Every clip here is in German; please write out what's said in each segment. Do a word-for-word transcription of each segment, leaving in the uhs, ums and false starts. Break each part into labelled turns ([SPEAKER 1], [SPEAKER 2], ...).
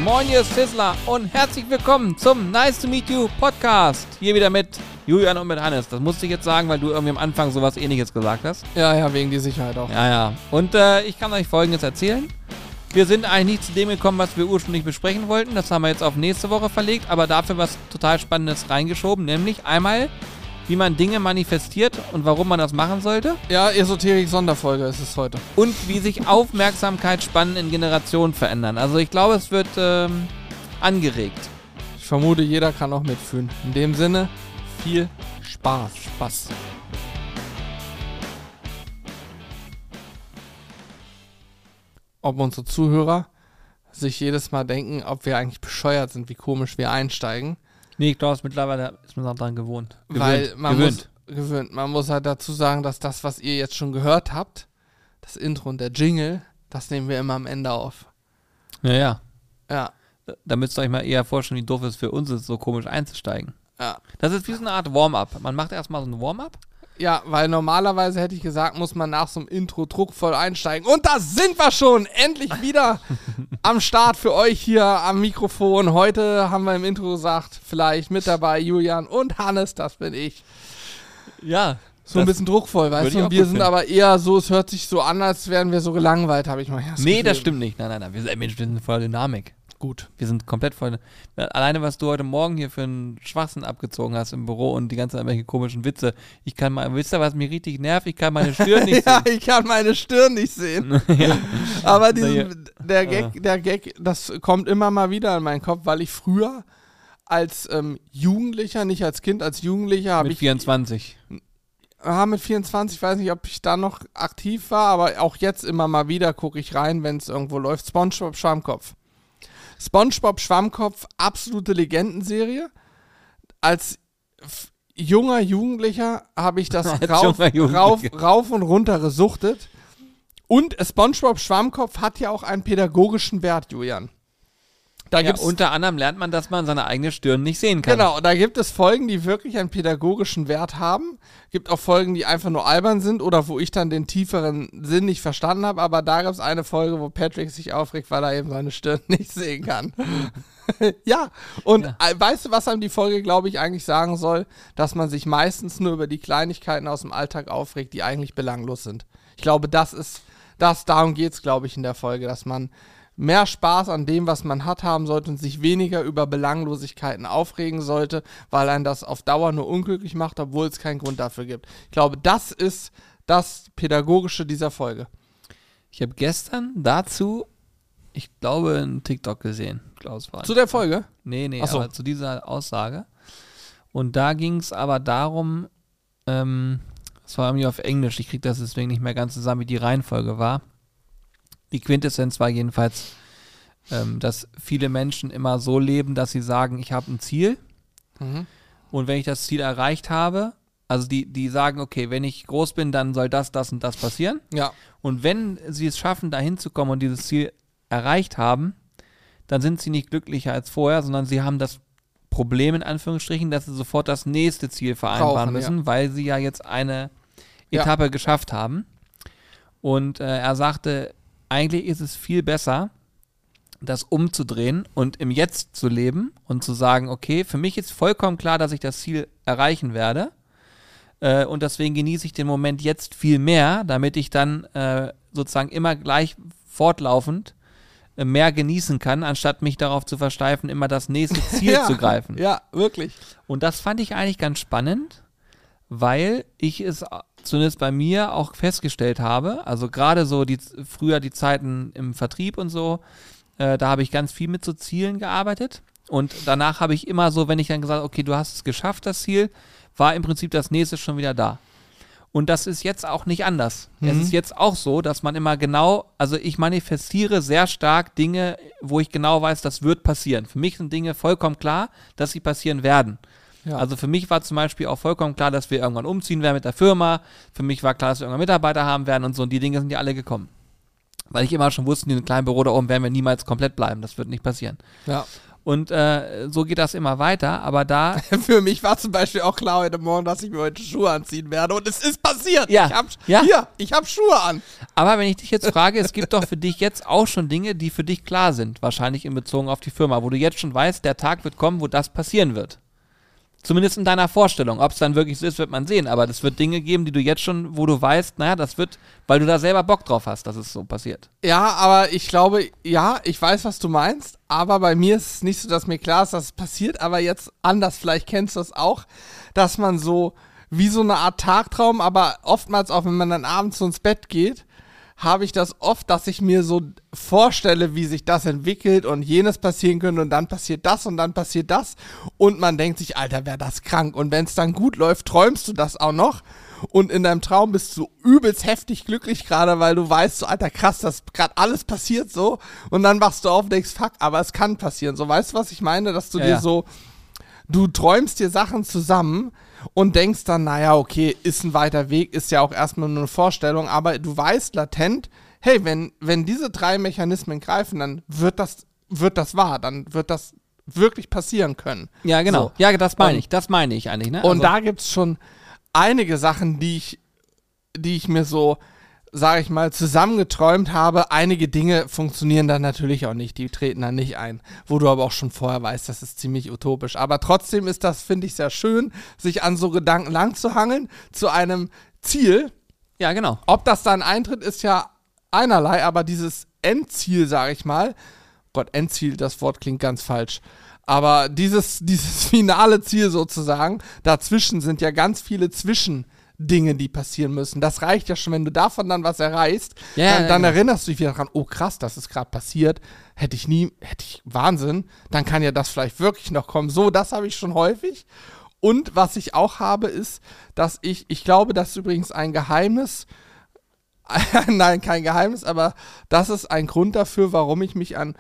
[SPEAKER 1] Moin, hier ist Fizzler und herzlich willkommen zum Nice to Meet You Podcast. Hier wieder mit Julian und mit Hannes. Das musste ich jetzt sagen, weil du irgendwie am Anfang sowas Ähnliches gesagt hast.
[SPEAKER 2] Ja, ja, wegen die Sicherheit auch.
[SPEAKER 1] Ja, ja. Und äh, ich kann euch Folgendes erzählen. Wir sind eigentlich nicht zu dem gekommen, was wir ursprünglich besprechen wollten. Das haben wir jetzt auf nächste Woche verlegt, aber dafür was total Spannendes reingeschoben. Nämlich einmal, wie man Dinge manifestiert und warum man das machen sollte.
[SPEAKER 2] Ja, Esoterik-Sonderfolge ist es heute.
[SPEAKER 1] Und wie sich Aufmerksamkeitsspannen in Generationen verändern. Also ich glaube, es wird ähm, angeregt.
[SPEAKER 2] Ich vermute, jeder kann auch mitfühlen. In dem Sinne, viel Spaß.
[SPEAKER 1] Spaß.
[SPEAKER 2] Ob unsere Zuhörer sich jedes Mal denken, ob wir eigentlich bescheuert sind, wie komisch wir einsteigen.
[SPEAKER 1] Nee, ich glaube, mittlerweile ist man auch daran gewohnt. Gewöhnt.
[SPEAKER 2] Weil man
[SPEAKER 1] gewöhnt.
[SPEAKER 2] muss gewöhnt. Man muss halt dazu sagen, dass das, was ihr jetzt schon gehört habt, das Intro und der Jingle, das nehmen wir immer am Ende auf.
[SPEAKER 1] Ja, ja.
[SPEAKER 2] Ja.
[SPEAKER 1] Da müsst ihr euch mal eher vorstellen, wie doof es für uns ist, so komisch einzusteigen.
[SPEAKER 2] Ja.
[SPEAKER 1] Das ist wie so eine Art Warm-up. Man macht erstmal so ein Warm-up.
[SPEAKER 2] Ja, weil normalerweise hätte ich gesagt, muss man nach so einem Intro druckvoll einsteigen. Und da sind wir schon! Endlich wieder am Start für euch hier am Mikrofon. Heute haben wir im Intro gesagt, vielleicht mit dabei Julian und Hannes, das bin ich.
[SPEAKER 1] Ja.
[SPEAKER 2] So ein bisschen druckvoll, weißt du? Und wir sind aber eher so, es hört sich so an, als wären wir so gelangweilt, habe ich mal das
[SPEAKER 1] Nee,
[SPEAKER 2] Gefühl.
[SPEAKER 1] das stimmt nicht. Nein, nein, nein. Wir sind, Mensch, wir sind voller Dynamik.
[SPEAKER 2] Gut.
[SPEAKER 1] Wir sind komplett voll. Alleine, was du heute Morgen hier für einen Schwachsinn abgezogen hast im Büro und die ganzen irgendwelche komischen Witze. Ich kann mal, wisst ihr, was mich richtig nervt? Ich kann meine Stirn nicht
[SPEAKER 2] ja,
[SPEAKER 1] sehen.
[SPEAKER 2] ich kann meine Stirn nicht sehen.
[SPEAKER 1] ja.
[SPEAKER 2] Aber diesen, der Gag, der Gag, das kommt immer mal wieder in meinen Kopf, weil ich früher als ähm, Jugendlicher, nicht als Kind, als Jugendlicher habe ich...
[SPEAKER 1] Mit vierundzwanzig.
[SPEAKER 2] Ja, mit vierundzwanzig, ich weiß nicht, ob ich da noch aktiv war, aber auch jetzt immer mal wieder gucke ich rein, wenn es irgendwo läuft. SpongeBob Schwammkopf. SpongeBob Schwammkopf, absolute Legendenserie. Als f- junger Jugendlicher habe ich das rauf, rauf, rauf und runter gesuchtet. Und SpongeBob Schwammkopf hat ja auch einen pädagogischen Wert, Julian. Da
[SPEAKER 1] Ja,
[SPEAKER 2] gibt's,
[SPEAKER 1] unter anderem lernt man, dass man seine eigene Stirn nicht sehen kann.
[SPEAKER 2] Genau, da gibt es Folgen, die wirklich einen pädagogischen Wert haben. Gibt auch Folgen, die einfach nur albern sind oder wo ich dann den tieferen Sinn nicht verstanden habe. Aber da gab es eine Folge, wo Patrick sich aufregt, weil er eben seine Stirn nicht sehen kann. ja, und
[SPEAKER 1] Ja.
[SPEAKER 2] äh, weißt du, was einem die Folge, glaube ich, eigentlich sagen soll? Dass man sich meistens nur über die Kleinigkeiten aus dem Alltag aufregt, die eigentlich belanglos sind. Ich glaube, das ist, das, darum geht es, glaube ich, in der Folge, dass man mehr Spaß an dem, was man hat, haben sollte und sich weniger über Belanglosigkeiten aufregen sollte, weil einen das auf Dauer nur unglücklich macht, obwohl es keinen Grund dafür gibt. Ich glaube, das ist das Pädagogische dieser Folge.
[SPEAKER 1] Ich habe gestern dazu, ich glaube, einen TikTok gesehen. Klaus war
[SPEAKER 2] Zu der Folge?
[SPEAKER 1] Nee, nee,
[SPEAKER 2] Ach so.
[SPEAKER 1] aber zu dieser Aussage. Und da ging es aber darum, ähm, das war irgendwie auf Englisch, ich kriege das deswegen nicht mehr ganz zusammen, wie die Reihenfolge war. Die Quintessenz war jedenfalls, ähm, dass viele Menschen immer so leben, dass sie sagen, ich habe ein Ziel
[SPEAKER 2] Mhm.
[SPEAKER 1] und wenn ich das Ziel erreicht habe, also die, die sagen, okay, wenn ich groß bin, dann soll das, das und das passieren.
[SPEAKER 2] Ja.
[SPEAKER 1] Und wenn sie es schaffen, da hinzukommen und dieses Ziel erreicht haben, dann sind sie nicht glücklicher als vorher, sondern sie haben das Problem in Anführungsstrichen, dass sie sofort das nächste Ziel vereinbaren
[SPEAKER 2] Brauchen,
[SPEAKER 1] müssen,
[SPEAKER 2] ja.
[SPEAKER 1] weil sie ja jetzt eine
[SPEAKER 2] Ja.
[SPEAKER 1] Etappe geschafft haben. Und äh, er sagte, eigentlich ist es viel besser, das umzudrehen und im Jetzt zu leben und zu sagen, okay, für mich ist vollkommen klar, dass ich das Ziel erreichen werde äh, und deswegen genieße ich den Moment jetzt viel mehr, damit ich dann äh, sozusagen immer gleich fortlaufend äh, mehr genießen kann, anstatt mich darauf zu versteifen, immer das nächste Ziel
[SPEAKER 2] ja.
[SPEAKER 1] zu greifen.
[SPEAKER 2] Ja, wirklich.
[SPEAKER 1] Und das fand ich eigentlich ganz spannend, weil ich es zumindest bei mir auch festgestellt habe, also gerade so die früher die Zeiten im Vertrieb und so, äh, da habe ich ganz viel mit so Zielen gearbeitet und danach habe ich immer so, wenn ich dann gesagt habe, okay, du hast es geschafft, das Ziel, war im Prinzip das nächste schon wieder da. Und das ist jetzt auch nicht anders.
[SPEAKER 2] Mhm.
[SPEAKER 1] Es ist jetzt auch so, dass man immer genau, also ich manifestiere sehr stark Dinge, wo ich genau weiß, das wird passieren. Für mich sind Dinge vollkommen klar, dass sie passieren werden.
[SPEAKER 2] Ja.
[SPEAKER 1] Also für mich war zum Beispiel auch vollkommen klar, dass wir irgendwann umziehen werden mit der Firma. Für mich war klar, dass wir irgendwann Mitarbeiter haben werden und so. Und die Dinge sind ja alle gekommen. Weil ich immer schon wusste, in diesem kleinen Büro da oben werden wir niemals komplett bleiben. Das wird nicht passieren.
[SPEAKER 2] Ja.
[SPEAKER 1] Und äh, so geht das immer weiter, aber da...
[SPEAKER 2] Für mich war zum Beispiel auch klar heute Morgen, dass ich mir heute Schuhe anziehen werde und es ist passiert.
[SPEAKER 1] Ja.
[SPEAKER 2] Ich hab,
[SPEAKER 1] Ja.
[SPEAKER 2] Hier, ich habe Schuhe an.
[SPEAKER 1] Aber wenn ich dich jetzt frage, es gibt doch für dich jetzt auch schon Dinge, die für dich klar sind, wahrscheinlich in Bezug auf die Firma, wo du jetzt schon weißt, der Tag wird kommen, wo das passieren wird. Zumindest in deiner Vorstellung. Ob es dann wirklich so ist, wird man sehen. Aber es wird Dinge geben, die du jetzt schon, wo du weißt, naja, das wird, weil du da selber Bock drauf hast, dass es so passiert.
[SPEAKER 2] Ja, aber ich glaube, ja, ich weiß, was du meinst, aber bei mir ist es nicht so, dass mir klar ist, dass es passiert, aber jetzt anders, vielleicht kennst du das auch, dass man so wie so eine Art Tagtraum, aber oftmals auch, wenn man dann abends so ins Bett geht, habe ich das oft, dass ich mir so vorstelle, wie sich das entwickelt und jenes passieren könnte und dann passiert das und dann passiert das und man denkt sich, Alter, wäre das krank und wenn es dann gut läuft, träumst du das auch noch und in deinem Traum bist du übelst heftig glücklich gerade, weil du weißt, so Alter, krass, dass gerade alles passiert so und dann wachst du auf und denkst, fuck, aber es kann passieren. So, weißt du, was ich meine? Dass du
[SPEAKER 1] Ja,
[SPEAKER 2] dir
[SPEAKER 1] ja.
[SPEAKER 2] so, du träumst dir Sachen zusammen und denkst dann, naja, okay, ist ein weiter Weg, ist ja auch erstmal nur eine Vorstellung, aber du weißt latent, hey, wenn, wenn diese drei Mechanismen greifen, dann wird das, wird das wahr, dann wird das wirklich passieren können.
[SPEAKER 1] Ja, genau.
[SPEAKER 2] So.
[SPEAKER 1] Ja, das meine
[SPEAKER 2] Und-
[SPEAKER 1] ich. Das meine ich eigentlich. Ne?
[SPEAKER 2] Und
[SPEAKER 1] Also-
[SPEAKER 2] da gibt es schon einige Sachen, die ich, die ich mir so, sage ich mal, zusammengeträumt habe. Einige Dinge funktionieren dann natürlich auch nicht, die treten dann nicht ein, wo du aber auch schon vorher weißt, das ist ziemlich utopisch. Aber trotzdem ist das, finde ich, sehr schön, sich an so Gedanken lang zu hangeln, zu einem Ziel.
[SPEAKER 1] Ja, genau.
[SPEAKER 2] Ob das dann eintritt, ist ja einerlei, aber dieses Endziel, sage ich mal, Gott, Endziel, das Wort klingt ganz falsch, aber dieses, dieses finale Ziel sozusagen, dazwischen sind ja ganz viele Zwischendinge, die passieren müssen. Das reicht ja schon, wenn du davon dann was erreichst,
[SPEAKER 1] Ja,
[SPEAKER 2] dann,
[SPEAKER 1] ja,
[SPEAKER 2] dann
[SPEAKER 1] genau.
[SPEAKER 2] erinnerst du dich wieder dran, oh krass, das ist gerade passiert, hätte ich nie, hätte ich, Wahnsinn, dann kann ja das vielleicht wirklich noch kommen. So, das habe ich schon häufig. Und was ich auch habe, ist, dass ich, ich glaube, das ist übrigens ein Geheimnis, nein, kein Geheimnis, aber das ist ein Grund dafür, warum ich mich an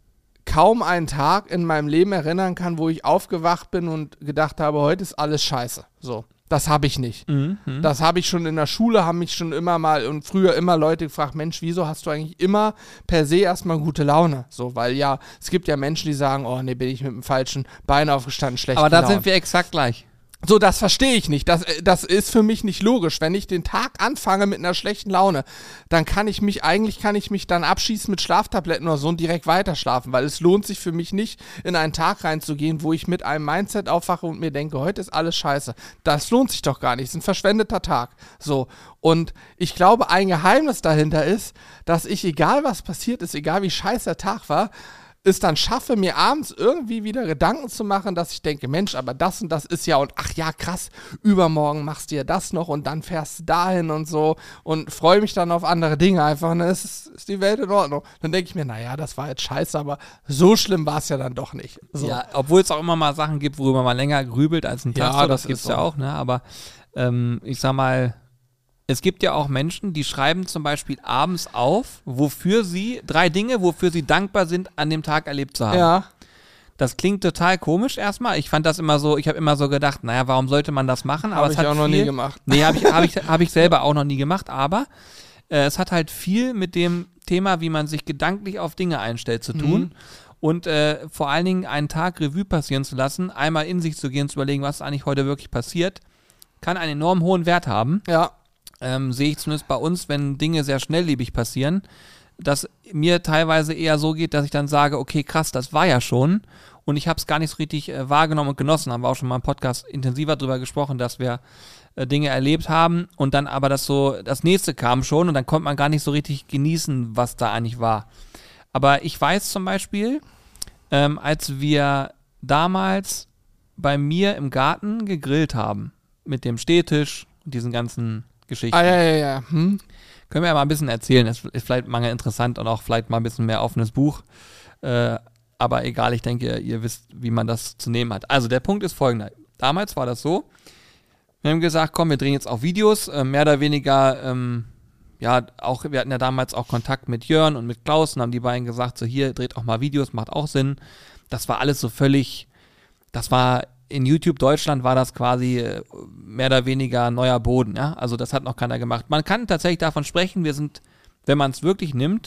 [SPEAKER 2] kaum einen Tag in meinem Leben erinnern kann, wo ich aufgewacht bin und gedacht habe, heute ist alles scheiße. So, das habe ich nicht.
[SPEAKER 1] Mhm, mhm.
[SPEAKER 2] Das habe ich schon in der Schule, haben mich schon immer mal und früher immer Leute gefragt, Mensch, wieso hast du eigentlich immer per se erstmal gute Laune? So, weil ja, es gibt ja Menschen, die sagen, oh nee, bin ich mit dem falschen Bein aufgestanden, schlecht
[SPEAKER 1] Aber da
[SPEAKER 2] gelaunt.
[SPEAKER 1] sind wir exakt gleich.
[SPEAKER 2] So, das verstehe ich nicht. Das, äh, das ist für mich nicht logisch. Wenn ich den Tag anfange mit einer schlechten Laune, dann kann ich mich, eigentlich kann ich mich dann abschießen mit Schlaftabletten oder so und direkt weiter schlafen, weil es lohnt sich für mich nicht, in einen Tag reinzugehen, wo ich mit einem Mindset aufwache und mir denke, heute ist alles scheiße. Das lohnt sich doch gar nicht. Es ist ein verschwendeter Tag. So. Und ich glaube, ein Geheimnis dahinter ist, dass ich, egal was passiert ist, egal wie scheiße der Tag war, es dann schaffe, mir abends irgendwie wieder Gedanken zu machen, dass ich denke, Mensch, aber das und das ist ja und ach ja, krass, übermorgen machst du ja das noch und dann fährst du dahin und so und freue mich dann auf andere Dinge einfach und dann ist, es- ist die Welt in Ordnung. Dann denke ich mir, naja, das war jetzt scheiße, aber so schlimm war es ja dann doch nicht. So.
[SPEAKER 1] Ja, obwohl es auch immer mal Sachen gibt, worüber man länger grübelt als ein Tag.
[SPEAKER 2] Ja,
[SPEAKER 1] so,
[SPEAKER 2] das
[SPEAKER 1] das gibt's
[SPEAKER 2] ist
[SPEAKER 1] ja
[SPEAKER 2] so.
[SPEAKER 1] auch, ne? Aber ähm, ich sag mal, es gibt ja auch Menschen, die schreiben zum Beispiel abends auf, wofür sie, drei Dinge, wofür sie dankbar sind, an dem Tag erlebt zu haben.
[SPEAKER 2] Ja,
[SPEAKER 1] Das klingt total komisch erstmal. Ich fand das immer so, ich habe immer so gedacht, naja, warum sollte man das machen? Aber
[SPEAKER 2] habe
[SPEAKER 1] es
[SPEAKER 2] ich
[SPEAKER 1] hat
[SPEAKER 2] auch noch
[SPEAKER 1] viel,
[SPEAKER 2] nie gemacht.
[SPEAKER 1] Nee, habe ich, hab ich, hab ich selber auch noch nie gemacht, aber äh, es hat halt viel mit dem Thema, wie man sich gedanklich auf Dinge einstellt, zu tun.
[SPEAKER 2] Mhm.
[SPEAKER 1] Und äh, vor allen Dingen einen Tag Revue passieren zu lassen, einmal in sich zu gehen, zu überlegen, was eigentlich heute wirklich passiert, kann einen enorm hohen Wert haben.
[SPEAKER 2] Ja,
[SPEAKER 1] Ähm, sehe ich zumindest bei uns, wenn Dinge sehr schnelllebig passieren, dass mir teilweise eher so geht, dass ich dann sage, okay, krass, das war ja schon und ich habe es gar nicht so richtig äh, wahrgenommen und genossen. Haben wir auch schon mal im Podcast intensiver drüber gesprochen, dass wir äh, Dinge erlebt haben und dann aber das so, das nächste kam schon und dann konnte man gar nicht so richtig genießen, was da eigentlich war. Aber ich weiß zum Beispiel, ähm, als wir damals bei mir im Garten gegrillt haben, mit dem Stehtisch und diesen ganzen Geschichten.
[SPEAKER 2] ah, ja, ja, ja. Hm?
[SPEAKER 1] Können wir ja mal ein bisschen erzählen. Das ist vielleicht mal interessant und auch vielleicht mal ein bisschen mehr offenes Buch. Äh, aber egal, ich denke, ihr wisst, wie man das zu nehmen hat. Also der Punkt ist folgender. Damals war das so, wir haben gesagt, komm, wir drehen jetzt auch Videos, äh, mehr oder weniger, ähm, ja, auch, wir hatten ja damals auch Kontakt mit Jörn und mit Klaus und haben die beiden gesagt, so hier, dreht auch mal Videos, macht auch Sinn. Das war alles so völlig, das war in YouTube Deutschland war das quasi äh, mehr oder weniger neuer Boden, ja. Also das hat noch keiner gemacht. Man kann tatsächlich davon sprechen, wir sind, wenn man es wirklich nimmt,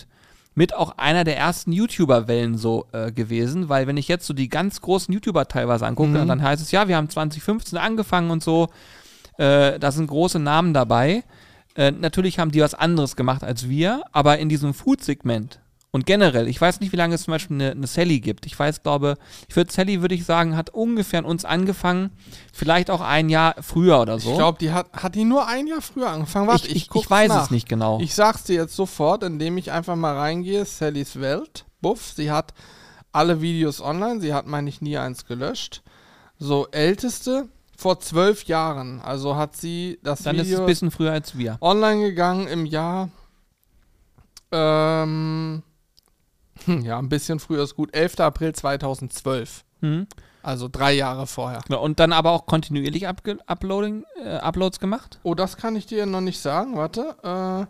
[SPEAKER 1] mit auch einer der ersten YouTuber-Wellen so äh, gewesen, weil wenn ich jetzt so die ganz großen YouTuber teilweise angucke,
[SPEAKER 2] Mhm.
[SPEAKER 1] dann heißt es, ja, wir haben zwanzig fünfzehn angefangen und so, äh, da sind große Namen dabei. Äh, natürlich haben die was anderes gemacht als wir, aber in diesem Food-Segment und generell, ich weiß nicht, wie lange es zum Beispiel eine, eine Sally gibt. Ich weiß, glaube, ich würde Sally, würde ich sagen, hat ungefähr an uns angefangen, vielleicht auch ein Jahr früher oder so.
[SPEAKER 2] Ich glaube, die hat, hat die nur ein Jahr früher angefangen. Warte,
[SPEAKER 1] ich,
[SPEAKER 2] ich,
[SPEAKER 1] ich,
[SPEAKER 2] guck's
[SPEAKER 1] ich weiß
[SPEAKER 2] nach.
[SPEAKER 1] es nicht genau.
[SPEAKER 2] Ich sag's dir jetzt sofort, indem ich einfach mal reingehe, Sallys Welt, buff, sie hat alle Videos online, sie hat, meine ich, nie eins gelöscht. So, älteste, vor zwölf Jahren, also hat sie das
[SPEAKER 1] Dann ist es
[SPEAKER 2] Video
[SPEAKER 1] ein bisschen früher als wir.
[SPEAKER 2] online gegangen im Jahr, ähm, hm, ja, ein bisschen früher ist gut, elfter April zweitausendzwölf,
[SPEAKER 1] Hm.
[SPEAKER 2] also drei Jahre vorher.
[SPEAKER 1] Genau, und dann aber auch kontinuierlich upge- Uploading, äh, Uploads gemacht?
[SPEAKER 2] Oh, das kann ich dir noch nicht sagen, warte, äh,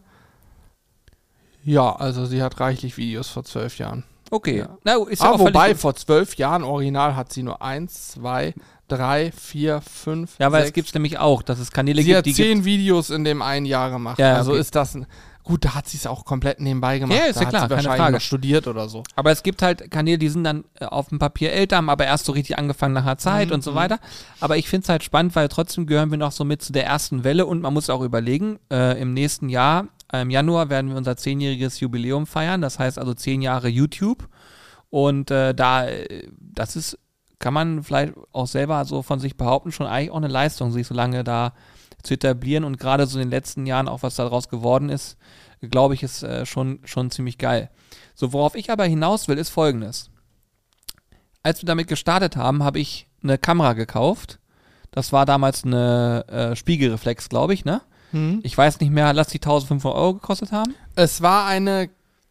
[SPEAKER 2] ja, also sie hat reichlich Videos vor zwölf Jahren.
[SPEAKER 1] Okay.
[SPEAKER 2] Ja.
[SPEAKER 1] Na, ist ja
[SPEAKER 2] Ah,
[SPEAKER 1] auch
[SPEAKER 2] wobei,
[SPEAKER 1] völlig-
[SPEAKER 2] vor zwölf Jahren original hat sie nur eins, zwei, drei, vier, fünf,
[SPEAKER 1] Ja, weil es
[SPEAKER 2] sechs.
[SPEAKER 1] gibt es nämlich auch, dass es Kanäle
[SPEAKER 2] Sie
[SPEAKER 1] gibt,
[SPEAKER 2] hat
[SPEAKER 1] die
[SPEAKER 2] zehn
[SPEAKER 1] gibt.
[SPEAKER 2] Videos in dem einen Jahr gemacht.
[SPEAKER 1] Ja,
[SPEAKER 2] also
[SPEAKER 1] okay.
[SPEAKER 2] ist das ein, gut, da hat sie es auch komplett nebenbei gemacht.
[SPEAKER 1] Ja, ist
[SPEAKER 2] da
[SPEAKER 1] ja
[SPEAKER 2] hat
[SPEAKER 1] klar,
[SPEAKER 2] sie
[SPEAKER 1] keine
[SPEAKER 2] wahrscheinlich
[SPEAKER 1] Frage.
[SPEAKER 2] noch studiert oder so.
[SPEAKER 1] Aber es gibt halt Kanäle, die sind dann äh, auf dem Papier älter, haben aber erst so richtig angefangen nach einer Zeit
[SPEAKER 2] Mhm,
[SPEAKER 1] und so
[SPEAKER 2] mhm.
[SPEAKER 1] weiter. Aber ich finde es halt spannend, weil trotzdem gehören wir noch so mit zu der ersten Welle und man muss auch überlegen, äh, im nächsten Jahr, äh, im Januar, werden wir unser zehnjähriges Jubiläum feiern. Das heißt also zehn Jahre YouTube. Und äh, da, äh, das ist, kann man vielleicht auch selber so von sich behaupten, schon eigentlich auch eine Leistung, sich so lange da zu etablieren. Und gerade so in den letzten Jahren auch, was daraus geworden ist, glaube ich, ist äh, schon, schon ziemlich geil. So, worauf ich aber hinaus will, ist Folgendes. Als wir damit gestartet haben, habe ich eine Kamera gekauft. Das war damals eine äh, Spiegelreflex, glaube ich, ne?
[SPEAKER 2] Hm.
[SPEAKER 1] Ich weiß nicht mehr, lass die eintausendfünfhundert Euro gekostet haben.
[SPEAKER 2] Es war eine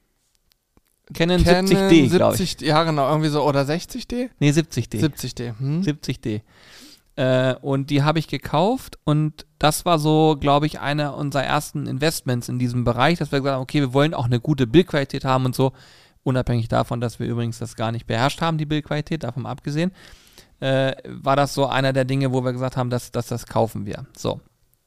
[SPEAKER 1] Canon,
[SPEAKER 2] Canon
[SPEAKER 1] siebzig D, glaube ich.
[SPEAKER 2] siebzig, ja genau, irgendwie so, oder sechzig D?
[SPEAKER 1] Nee, siebzig D.
[SPEAKER 2] siebzig D. Hm?
[SPEAKER 1] siebzig D. Äh, und die habe ich gekauft und das war so, glaube ich, einer unserer ersten Investments in diesem Bereich, dass wir gesagt haben, okay, wir wollen auch eine gute Bildqualität haben und so, unabhängig davon, dass wir übrigens das gar nicht beherrscht haben, die Bildqualität, davon abgesehen, äh, war das so einer der Dinge, wo wir gesagt haben, dass, dass das kaufen wir. So.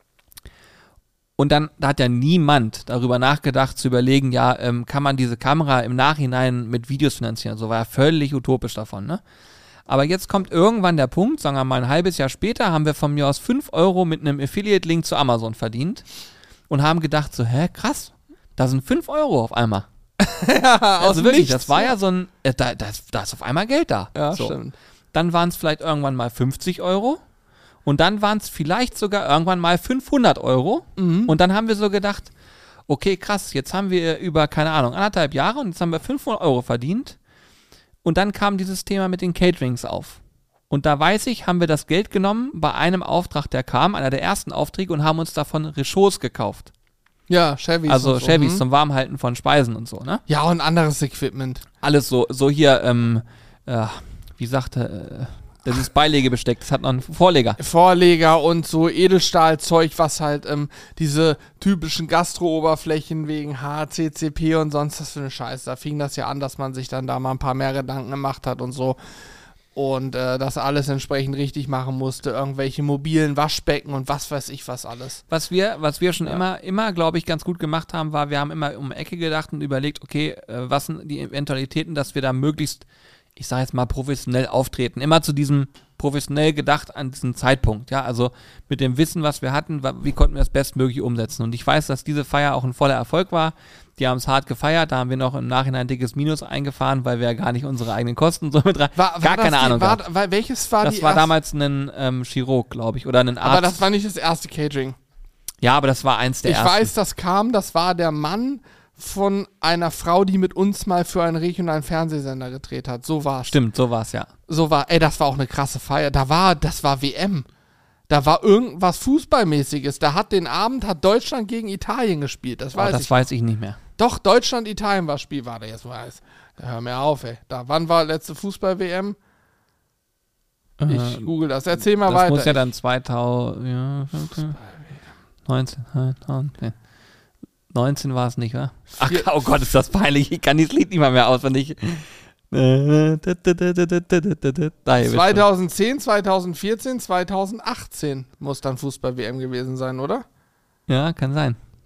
[SPEAKER 1] Und dann, da hat ja niemand darüber nachgedacht, zu überlegen, ja, ähm, kann man diese Kamera im Nachhinein mit Videos finanzieren? So war ja völlig utopisch davon, ne? Aber jetzt kommt irgendwann der Punkt, sagen wir mal ein halbes Jahr später, haben wir von mir aus fünf Euro mit einem Affiliate-Link zu Amazon verdient und haben gedacht so, hä, krass, da sind fünf Euro auf einmal.
[SPEAKER 2] ja,
[SPEAKER 1] Also wirklich, das war ja so ein, äh, da, da, ist, da ist auf einmal Geld da.
[SPEAKER 2] Ja,
[SPEAKER 1] so.
[SPEAKER 2] stimmt.
[SPEAKER 1] Dann waren es vielleicht irgendwann mal fünfzig Euro und dann waren es vielleicht sogar irgendwann mal fünfhundert Euro
[SPEAKER 2] Mhm.
[SPEAKER 1] und dann haben wir so gedacht, okay, krass, jetzt haben wir über, keine Ahnung, anderthalb Jahre und jetzt haben wir fünfhundert Euro verdient. Und dann kam dieses Thema mit den Caterings auf. Und da weiß ich, haben wir das Geld genommen bei einem Auftrag, der kam, einer der ersten Aufträge, und haben uns davon Rechauds gekauft.
[SPEAKER 2] Ja, Chevys.
[SPEAKER 1] Also
[SPEAKER 2] und so.
[SPEAKER 1] Chevys
[SPEAKER 2] hm?
[SPEAKER 1] zum Warmhalten von Speisen und so, ne?
[SPEAKER 2] Ja, und anderes Equipment.
[SPEAKER 1] Alles so, so hier, ähm, äh, wie sagte, äh, das ist Beilegebesteck, das hat noch einen Vorleger.
[SPEAKER 2] Vorleger und so Edelstahlzeug, was halt ähm, diese typischen Gastro-Oberflächen wegen H C C P und sonst was für eine Scheiße. Da fing das ja an, dass man sich dann da mal ein paar mehr Gedanken gemacht hat und so. Und äh, das alles entsprechend richtig machen musste. Irgendwelche mobilen Waschbecken und was weiß ich was alles.
[SPEAKER 1] Was wir, was wir schon
[SPEAKER 2] Ja.
[SPEAKER 1] immer, immer, glaube ich, ganz gut gemacht haben, war, wir haben immer um die Ecke gedacht und überlegt, okay, äh, was sind die Eventualitäten, dass wir da möglichst, ich sage jetzt mal, professionell auftreten. Immer zu diesem professionell gedacht an diesem Zeitpunkt, ja, also mit dem Wissen, was wir hatten, wa- wie konnten wir das bestmöglich umsetzen. Und ich weiß, dass diese Feier auch ein voller Erfolg war. Die haben es hart gefeiert, da haben wir noch im Nachhinein ein dickes Minus eingefahren, weil wir ja gar nicht unsere eigenen Kosten so mit rein,
[SPEAKER 2] War, war
[SPEAKER 1] gar
[SPEAKER 2] das
[SPEAKER 1] keine
[SPEAKER 2] die,
[SPEAKER 1] Ahnung
[SPEAKER 2] war,
[SPEAKER 1] gehabt.
[SPEAKER 2] war, welches war
[SPEAKER 1] Das
[SPEAKER 2] die
[SPEAKER 1] war
[SPEAKER 2] erste?
[SPEAKER 1] damals ein ähm, Chirurg, glaube ich, oder ein Arzt.
[SPEAKER 2] Aber das war nicht das erste Catering.
[SPEAKER 1] ja, aber das war eins der
[SPEAKER 2] Ich
[SPEAKER 1] ersten.
[SPEAKER 2] weiß, das kam, das war der Mann von einer Frau, die mit uns mal für einen regionalen Fernsehsender gedreht hat. So war's.
[SPEAKER 1] Stimmt, so war es, ja.
[SPEAKER 2] So war, ey, das war auch eine krasse Feier. Da war, das war W M. Da war irgendwas Fußballmäßiges. Da hat den Abend, hat Deutschland gegen Italien gespielt. Das
[SPEAKER 1] Oh,
[SPEAKER 2] weiß
[SPEAKER 1] das
[SPEAKER 2] ich.
[SPEAKER 1] weiß ich nicht mehr.
[SPEAKER 2] Doch, Deutschland-Italien war Spiel, war der jetzt weiß. Ja, hör mir auf, ey. Da, wann war letzte Fußball-W M? Ich
[SPEAKER 1] Äh,
[SPEAKER 2] google das. Erzähl mal
[SPEAKER 1] das
[SPEAKER 2] weiter.
[SPEAKER 1] muss ja dann zweitausend, ja, neunzehn, neunzehn, neunzehn war es nicht, wa? Ach,
[SPEAKER 2] Vier-
[SPEAKER 1] oh Gott, ist das peinlich. Ich kann dieses Lied nicht mal mehr auswendig. Da, hier wird's
[SPEAKER 2] zweitausendzehn, zweitausendvierzehn, zweitausendachtzehn muss dann Fußball-W M gewesen sein, oder?
[SPEAKER 1] schon. Ja, kann sein.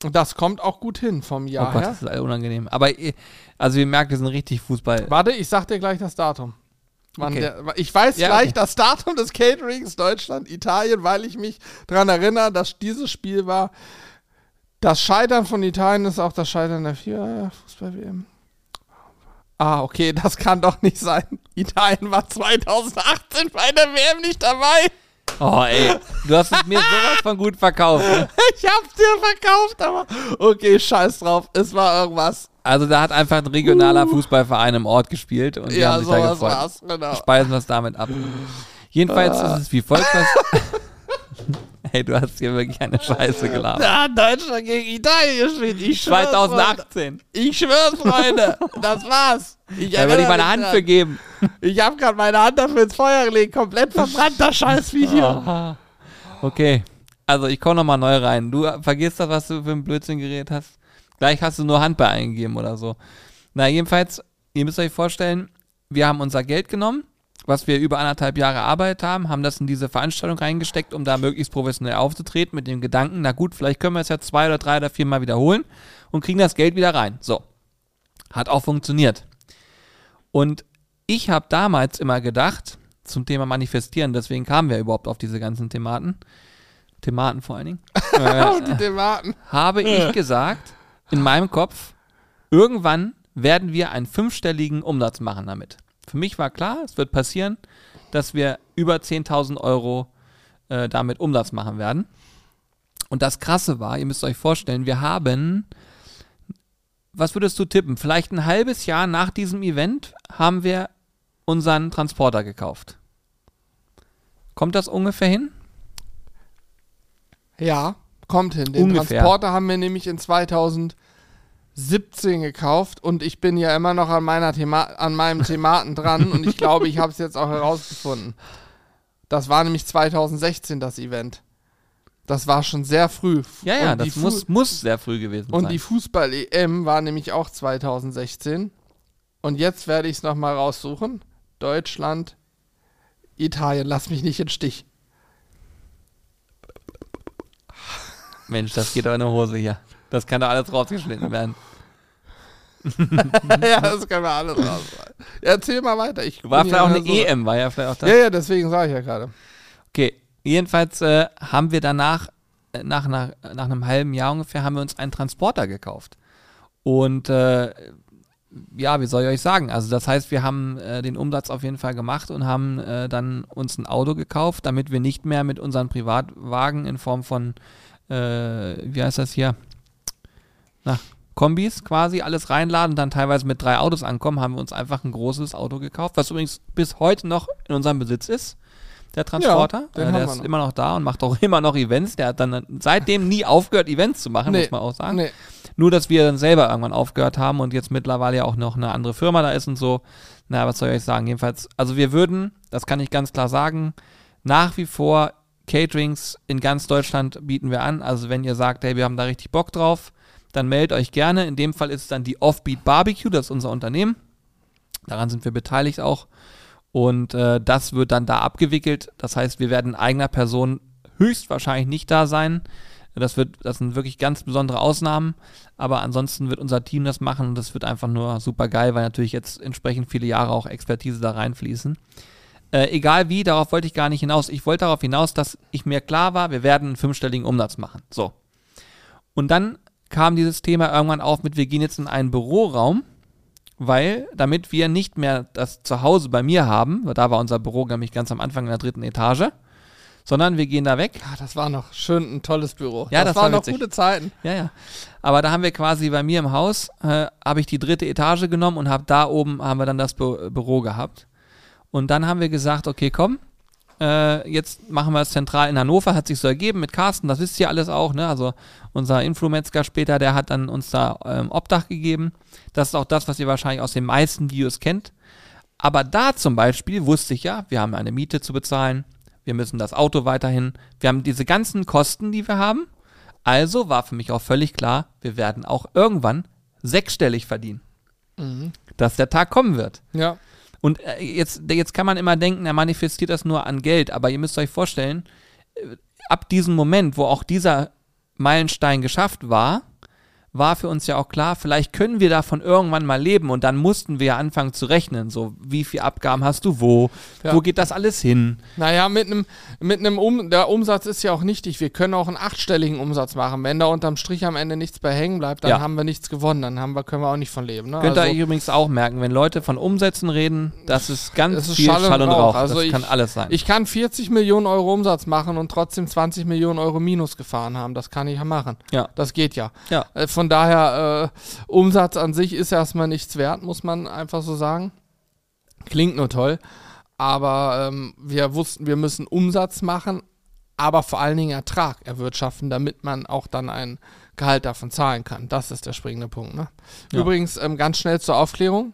[SPEAKER 2] Das kommt auch gut hin vom Jahr
[SPEAKER 1] Oh Gott,
[SPEAKER 2] her.
[SPEAKER 1] das ist alles unangenehm. Aber, also ihr merkt, wir sind richtig Fußball.
[SPEAKER 2] Warte, ich sag dir gleich das Datum. Wann
[SPEAKER 1] Okay.
[SPEAKER 2] der, ich weiß
[SPEAKER 1] Ja,
[SPEAKER 2] gleich
[SPEAKER 1] okay.
[SPEAKER 2] das Datum des Caterings Deutschland, Italien, weil ich mich daran erinnere, dass dieses Spiel war. Das Scheitern von Italien ist auch das Scheitern der vier Fußball-W M. Ah, okay, das kann doch nicht sein. Italien war zweitausendachtzehn bei der W M nicht dabei.
[SPEAKER 1] Oh, ey. Du hast es mir sowas von gut verkauft. Ne?
[SPEAKER 2] Ich hab's dir verkauft, aber okay, scheiß drauf. Es war irgendwas.
[SPEAKER 1] Also da hat einfach ein regionaler Fußballverein im Ort gespielt und die
[SPEAKER 2] Ja,
[SPEAKER 1] haben sich da
[SPEAKER 2] sowas
[SPEAKER 1] gefreut.
[SPEAKER 2] war's, genau.
[SPEAKER 1] Speisen wir es damit ab. Jedenfalls ist es wie folgt. Hey, du hast hier wirklich eine Scheiße gelabert.
[SPEAKER 2] Ja, Deutschland gegen Italien gespielt. Ich schwör's,
[SPEAKER 1] zweitausendachtzehn.
[SPEAKER 2] Freunde. Ich schwör's, Freunde. Das war's. Ich
[SPEAKER 1] Da würde ich meine
[SPEAKER 2] erinnere
[SPEAKER 1] Hand
[SPEAKER 2] mich
[SPEAKER 1] für
[SPEAKER 2] dran.
[SPEAKER 1] geben.
[SPEAKER 2] Ich hab grad meine Hand dafür ins Feuer gelegt. Komplett verbrannter Scheißvieh hier.
[SPEAKER 1] Aha. Okay, also ich komme nochmal neu rein. Du vergisst das, was du für ein Blödsinn geredet hast. Gleich hast du nur Handball eingegeben oder so. Na, jedenfalls, ihr müsst euch vorstellen, wir haben unser Geld genommen, was wir über anderthalb Jahre Arbeit haben, haben das in diese Veranstaltung reingesteckt, um da möglichst professionell aufzutreten, mit dem Gedanken, na gut, vielleicht können wir es ja zwei oder drei oder vier Mal wiederholen und kriegen das Geld wieder rein. So, hat auch funktioniert. Und ich habe damals immer gedacht, zum Thema Manifestieren, deswegen kamen wir überhaupt auf diese ganzen Thematen, Thematen vor allen Dingen,
[SPEAKER 2] Auf
[SPEAKER 1] äh,
[SPEAKER 2] die Tomaten.
[SPEAKER 1] habe ich gesagt, in meinem Kopf, irgendwann werden wir einen fünfstelligen Umsatz machen damit. Für mich war klar, es wird passieren, dass wir über zehntausend Euro äh, damit Umsatz machen werden. Und das Krasse war, ihr müsst euch vorstellen, wir haben, was würdest du tippen, vielleicht ein halbes Jahr nach diesem Event haben wir unseren Transporter gekauft. Kommt das ungefähr hin?
[SPEAKER 2] Ja, kommt hin. Den
[SPEAKER 1] Ungefähr.
[SPEAKER 2] Transporter haben wir nämlich in zweitausendsiebzehn gekauft und ich bin ja immer noch an, meiner Thema an meinem Thematen dran und ich glaube, ich habe es jetzt auch herausgefunden. Das war nämlich zweitausendsechzehn das Event. Das war schon sehr früh.
[SPEAKER 1] Ja, ja,
[SPEAKER 2] und die
[SPEAKER 1] das
[SPEAKER 2] Fu-
[SPEAKER 1] muss, muss sehr früh gewesen
[SPEAKER 2] Und
[SPEAKER 1] sein.
[SPEAKER 2] die Fußball-E M war nämlich auch zweitausendsechzehn. Und jetzt werde ich es nochmal raussuchen. Deutschland, Italien, lass mich nicht in den Stich.
[SPEAKER 1] Mensch, das geht doch in eine Hose hier. Das kann doch alles rausgeschnitten werden.
[SPEAKER 2] Ja, das können wir alles raus. Erzähl mal weiter. Ich
[SPEAKER 1] War
[SPEAKER 2] bin
[SPEAKER 1] vielleicht auch
[SPEAKER 2] ja
[SPEAKER 1] eine
[SPEAKER 2] so-
[SPEAKER 1] E M, war ja vielleicht auch das.
[SPEAKER 2] Ja, ja, deswegen sage ich ja gerade.
[SPEAKER 1] Okay, jedenfalls äh, haben wir danach, äh, nach, nach, nach einem halben Jahr ungefähr, haben wir uns einen Transporter gekauft. Und äh, ja, wie soll ich euch sagen? Also das heißt, wir haben äh, den Umsatz auf jeden Fall gemacht und haben äh, dann uns ein Auto gekauft, damit wir nicht mehr mit unseren Privatwagen in Form von, äh, wie heißt das hier? Na, Kombis quasi alles reinladen und dann teilweise mit drei Autos ankommen, haben wir uns einfach ein großes Auto gekauft, was übrigens bis heute noch in unserem Besitz ist, der Transporter.
[SPEAKER 2] den
[SPEAKER 1] äh,
[SPEAKER 2] haben
[SPEAKER 1] der
[SPEAKER 2] wir
[SPEAKER 1] ist
[SPEAKER 2] noch.
[SPEAKER 1] immer noch da und macht auch immer noch Events. Der hat dann seitdem nie aufgehört, Events zu machen, muss man auch sagen.
[SPEAKER 2] Nee.
[SPEAKER 1] Nur, dass wir dann selber irgendwann aufgehört haben und jetzt mittlerweile ja auch noch eine andere Firma da ist und so. Na, was soll ich euch sagen? Jedenfalls, also wir würden, das kann ich ganz klar sagen, nach wie vor Caterings in ganz Deutschland bieten wir an. Also wenn ihr sagt, hey, wir haben da richtig Bock drauf, dann meldet euch gerne. In dem Fall ist es dann die Offbeat Barbecue, das ist unser Unternehmen. Daran sind wir beteiligt auch. Und äh, das wird dann da abgewickelt. Das heißt, wir werden in eigener Person höchstwahrscheinlich nicht da sein. Das wird, das sind wirklich ganz besondere Ausnahmen. Aber ansonsten wird unser Team das machen und das wird einfach nur super geil, weil natürlich jetzt entsprechend viele Jahre auch Expertise da reinfließen. Äh, egal wie, darauf wollte ich gar nicht hinaus. Ich wollte darauf hinaus, dass ich mir klar war, wir werden einen fünfstelligen Umsatz machen. So. Und dann kam dieses Thema irgendwann auf mit, wir gehen jetzt in einen Büroraum, weil, damit wir nicht mehr das Zuhause bei mir haben, weil da war unser Büro nämlich ganz am Anfang in der dritten Etage, sondern wir gehen da weg.
[SPEAKER 2] Ja, das war noch schön ein tolles Büro.
[SPEAKER 1] Ja,
[SPEAKER 2] das,
[SPEAKER 1] das war
[SPEAKER 2] waren noch
[SPEAKER 1] witzig.
[SPEAKER 2] gute Zeiten.
[SPEAKER 1] Ja, ja. Aber da haben wir quasi bei mir im Haus, äh, habe ich die dritte Etage genommen und habe da oben, haben wir dann das Bü- Büro gehabt. Und dann haben wir gesagt, okay, komm, äh, jetzt machen wir es zentral in Hannover, hat sich so ergeben mit Carsten, das wisst ihr alles auch, ne? Also unser Influmetzger später, der hat dann uns da ähm, Obdach gegeben. Das ist auch das, was ihr wahrscheinlich aus den meisten Videos kennt. Aber da zum Beispiel wusste ich ja, wir haben eine Miete zu bezahlen, wir müssen das Auto weiterhin, wir haben diese ganzen Kosten, die wir haben. Also war für mich auch völlig klar, wir werden auch irgendwann sechsstellig verdienen.
[SPEAKER 2] Mhm.
[SPEAKER 1] Dass der Tag kommen wird.
[SPEAKER 2] Ja.
[SPEAKER 1] Und äh, jetzt, jetzt kann man immer denken, er manifestiert das nur an Geld, aber ihr müsst euch vorstellen, äh, ab diesem Moment, wo auch dieser Meilenstein geschafft war, war für uns ja auch klar, vielleicht können wir davon irgendwann mal leben und dann mussten wir ja anfangen zu rechnen, so wie viel Abgaben hast du wo, ja. wo geht das alles hin?
[SPEAKER 2] Naja, mit einem, mit einem um, der Umsatz ist ja auch nichtig, wir können auch einen achtstelligen Umsatz machen, wenn da unterm Strich am Ende nichts bei hängen bleibt, dann ja. haben wir nichts gewonnen, dann haben wir, können wir auch nicht von leben. Ne?
[SPEAKER 1] Könnt ihr
[SPEAKER 2] also,
[SPEAKER 1] euch übrigens auch merken, wenn Leute von Umsätzen reden, das ist ganz
[SPEAKER 2] das ist
[SPEAKER 1] viel
[SPEAKER 2] Schall und,
[SPEAKER 1] Schall und
[SPEAKER 2] Rauch,
[SPEAKER 1] Rauch,
[SPEAKER 2] also
[SPEAKER 1] das
[SPEAKER 2] ich,
[SPEAKER 1] kann alles sein.
[SPEAKER 2] Ich kann vierzig Millionen Euro Umsatz machen und trotzdem zwanzig Millionen Euro Minus gefahren haben, das kann ich ja machen.
[SPEAKER 1] Ja.
[SPEAKER 2] Das geht ja.
[SPEAKER 1] ja.
[SPEAKER 2] Äh, von daher, äh, Umsatz an sich ist erstmal nichts wert, muss man einfach so sagen. Klingt nur toll, aber ähm, wir wussten, wir müssen Umsatz machen, aber vor allen Dingen Ertrag erwirtschaften, damit man auch dann ein Gehalt davon zahlen kann. Das ist der springende Punkt. Ne? Ja. Übrigens, ähm, ganz schnell zur Aufklärung.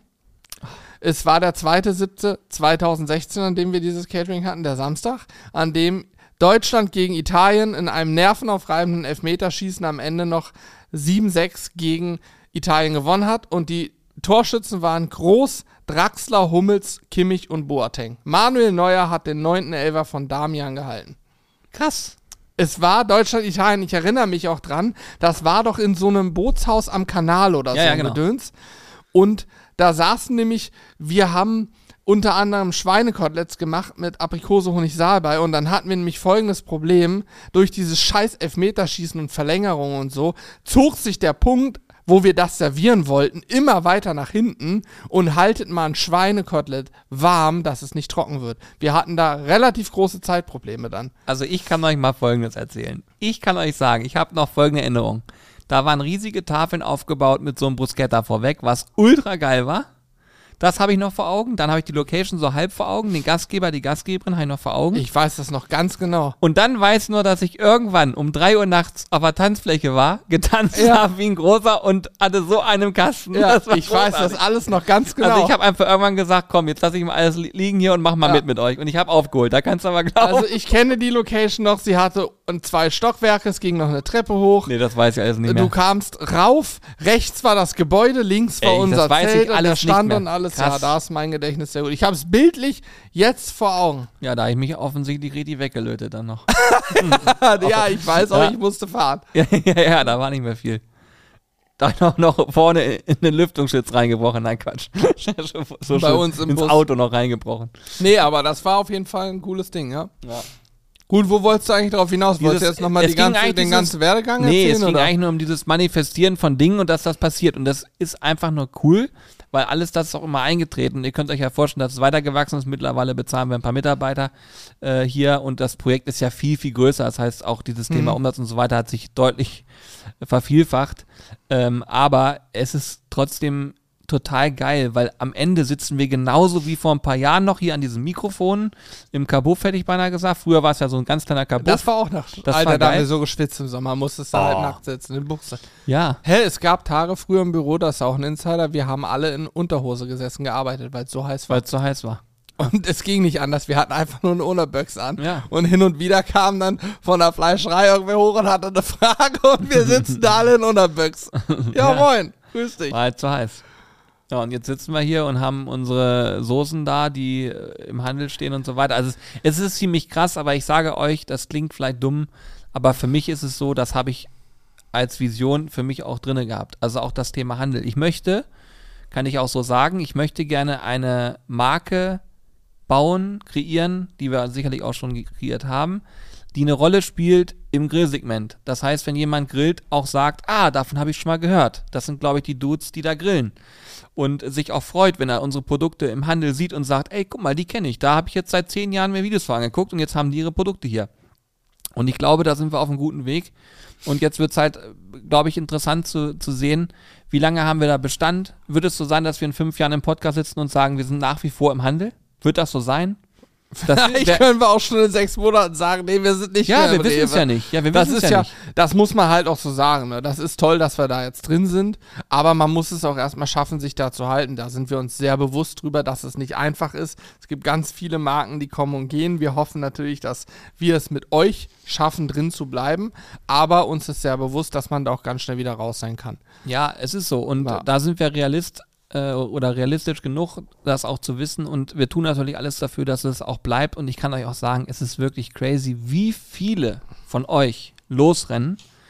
[SPEAKER 2] Es war der zweite siebte zweitausendsechzehn, an dem wir dieses Catering hatten, der Samstag, an dem Deutschland gegen Italien in einem nervenaufreibenden Elfmeterschießen am Ende noch sieben sechs gegen Italien gewonnen hat und die Torschützen waren Groß, Draxler, Hummels, Kimmich und Boateng. Manuel Neuer hat den neunten Elfer von Damian gehalten.
[SPEAKER 1] Krass.
[SPEAKER 2] Es war Deutschland-Italien, ich erinnere mich auch dran, das war doch in so einem Bootshaus am Kanal oder
[SPEAKER 1] ja,
[SPEAKER 2] so
[SPEAKER 1] ja, genau.
[SPEAKER 2] Gedöns. Und da saßen nämlich, wir haben unter anderem Schweinekoteletts gemacht mit Aprikose, Honig, Salbei und dann hatten wir nämlich folgendes Problem, durch dieses scheiß Elfmeterschießen und Verlängerung und so, zog sich der Punkt, wo wir das servieren wollten, immer weiter nach hinten und haltet mal ein Schweinekotelett warm, dass es nicht trocken wird. Wir hatten da relativ große Zeitprobleme dann.
[SPEAKER 1] Also ich kann euch mal Folgendes erzählen. Ich kann euch sagen, ich habe noch folgende Erinnerung. Da waren riesige Tafeln aufgebaut mit so einem Bruschetta vorweg, was ultra geil war. Das habe ich noch vor Augen. Dann habe ich die Location so halb vor Augen. Den Gastgeber, die Gastgeberin habe ich noch vor Augen.
[SPEAKER 2] Ich weiß das noch ganz genau.
[SPEAKER 1] Und dann weiß nur, dass ich irgendwann um drei Uhr nachts auf der Tanzfläche war, getanzt
[SPEAKER 2] ja.
[SPEAKER 1] habe wie ein Großer und hatte so einen Kasten.
[SPEAKER 2] Ja,
[SPEAKER 1] das war
[SPEAKER 2] ich großartig. weiß das alles noch ganz genau.
[SPEAKER 1] Also ich habe einfach irgendwann gesagt, komm, jetzt lasse ich mal alles liegen hier und mach mal ja. mit mit euch. Und ich habe aufgeholt, da kannst du aber glauben.
[SPEAKER 2] Also ich kenne die Location noch. Sie hatte zwei Stockwerke, es ging noch eine Treppe hoch.
[SPEAKER 1] Nee, das weiß ich alles nicht mehr.
[SPEAKER 2] Du kamst rauf, rechts war das Gebäude, links war Ey, unser Zelt und der Stand und alles. Krass. Ja, da ist mein Gedächtnis sehr gut. Ich habe es bildlich jetzt vor Augen.
[SPEAKER 1] Ja, da habe ich mich offensichtlich richtig weggelötet dann noch.
[SPEAKER 2] ja, ich weiß auch, ja. ich musste fahren.
[SPEAKER 1] Ja, ja, ja, da war nicht mehr viel. Da noch, noch vorne in den Lüftungsschutz reingebrochen. Nein, Quatsch. so
[SPEAKER 2] Bei uns im
[SPEAKER 1] ins
[SPEAKER 2] Bus.
[SPEAKER 1] Auto noch reingebrochen.
[SPEAKER 2] Nee, aber das war auf jeden Fall ein cooles Ding, ja.
[SPEAKER 1] Ja.
[SPEAKER 2] Gut, wo wolltest du eigentlich drauf hinaus?
[SPEAKER 1] Dieses,
[SPEAKER 2] wolltest du jetzt nochmal den
[SPEAKER 1] dieses,
[SPEAKER 2] ganzen Werdegang
[SPEAKER 1] nee,
[SPEAKER 2] erzählen?
[SPEAKER 1] Nee, es ging
[SPEAKER 2] oder?
[SPEAKER 1] eigentlich nur um dieses Manifestieren von Dingen und dass das passiert. Und das ist einfach nur cool, weil alles das ist auch immer eingetreten. Und ihr könnt euch ja vorstellen, dass es weitergewachsen ist. Mittlerweile bezahlen wir ein paar Mitarbeiter äh, hier und das Projekt ist ja viel, viel größer. Das heißt, auch dieses mhm. Thema Umsatz und so weiter hat sich deutlich äh, vervielfacht. Ähm, aber es ist trotzdem total geil, weil am Ende sitzen wir genauso wie vor ein paar Jahren noch hier an diesem Mikrofon im Kabuff, hätte ich beinahe gesagt. Früher war es ja so ein ganz kleiner Kabuff.
[SPEAKER 2] Das war auch noch.
[SPEAKER 1] Das
[SPEAKER 2] Alter,
[SPEAKER 1] war
[SPEAKER 2] da
[SPEAKER 1] geil.
[SPEAKER 2] haben wir so geschwitzt im Sommer, musstest du oh. halt nackt sitzen in Buchse.
[SPEAKER 1] Ja.
[SPEAKER 2] Hä, es gab Tage früher im Büro, das ist auch ein Insider, wir haben alle in Unterhose gesessen, gearbeitet, weil es so heiß war.
[SPEAKER 1] Weil es so heiß war.
[SPEAKER 2] Und es ging nicht anders, wir hatten einfach nur eine Unterböcks an.
[SPEAKER 1] Ja.
[SPEAKER 2] Und hin und wieder kam dann von der Fleischerei irgendwer hoch und hatte eine Frage und wir sitzen da alle in Unterböcks. Ja, ja, moin, grüß dich.
[SPEAKER 1] War halt so heiß. Ja, und jetzt sitzen wir hier und haben unsere Soßen da, die äh, im Handel stehen und so weiter. Also es, es ist ziemlich krass, aber ich sage euch, das klingt vielleicht dumm, aber für mich ist es so, das habe ich als Vision für mich auch drinne gehabt. Also auch das Thema Handel. Ich möchte, kann ich auch so sagen, ich möchte gerne eine Marke bauen, kreieren, die wir sicherlich auch schon kreiert haben, die eine Rolle spielt im Grillsegment. Das heißt, wenn jemand grillt, auch sagt, ah, davon habe ich schon mal gehört. Das sind, glaube ich, die Dudes, die da grillen. Und sich auch freut, wenn er unsere Produkte im Handel sieht und sagt, ey, guck mal, die kenne ich. Da habe ich jetzt seit zehn Jahren mehr Videos von angeguckt und jetzt haben die ihre Produkte hier. Und ich glaube, da sind wir auf einem guten Weg. Und jetzt wird es halt, glaube ich, interessant zu, zu sehen, wie lange haben wir da Bestand? Wird es so sein, dass wir in fünf Jahren im Podcast sitzen und sagen, wir sind nach wie vor im Handel? Wird das so sein?
[SPEAKER 2] Vielleicht können wir auch schon in sechs Monaten sagen, nee, wir sind nicht
[SPEAKER 1] ja,
[SPEAKER 2] mehr im
[SPEAKER 1] wir wissen es ja nicht. Ja, wir
[SPEAKER 2] das
[SPEAKER 1] wissen es
[SPEAKER 2] ist
[SPEAKER 1] ja,
[SPEAKER 2] ja
[SPEAKER 1] nicht.
[SPEAKER 2] Das muss man halt auch so sagen. Ne? Das ist toll, dass wir da jetzt drin sind, aber man muss es auch erstmal schaffen, sich da zu halten. Da sind wir uns sehr bewusst drüber, dass es nicht einfach ist. Es gibt ganz viele Marken, die kommen und gehen. Wir hoffen natürlich, dass wir es mit euch schaffen, drin zu bleiben, aber uns ist sehr bewusst, dass man da auch ganz schnell wieder raus sein kann.
[SPEAKER 1] Ja, es ist so und
[SPEAKER 2] ja.
[SPEAKER 1] da sind wir Realist oder realistisch genug, das auch zu wissen und wir tun natürlich alles dafür, dass es auch bleibt und ich kann euch auch sagen, es ist wirklich crazy, wie viele von euch losrennen,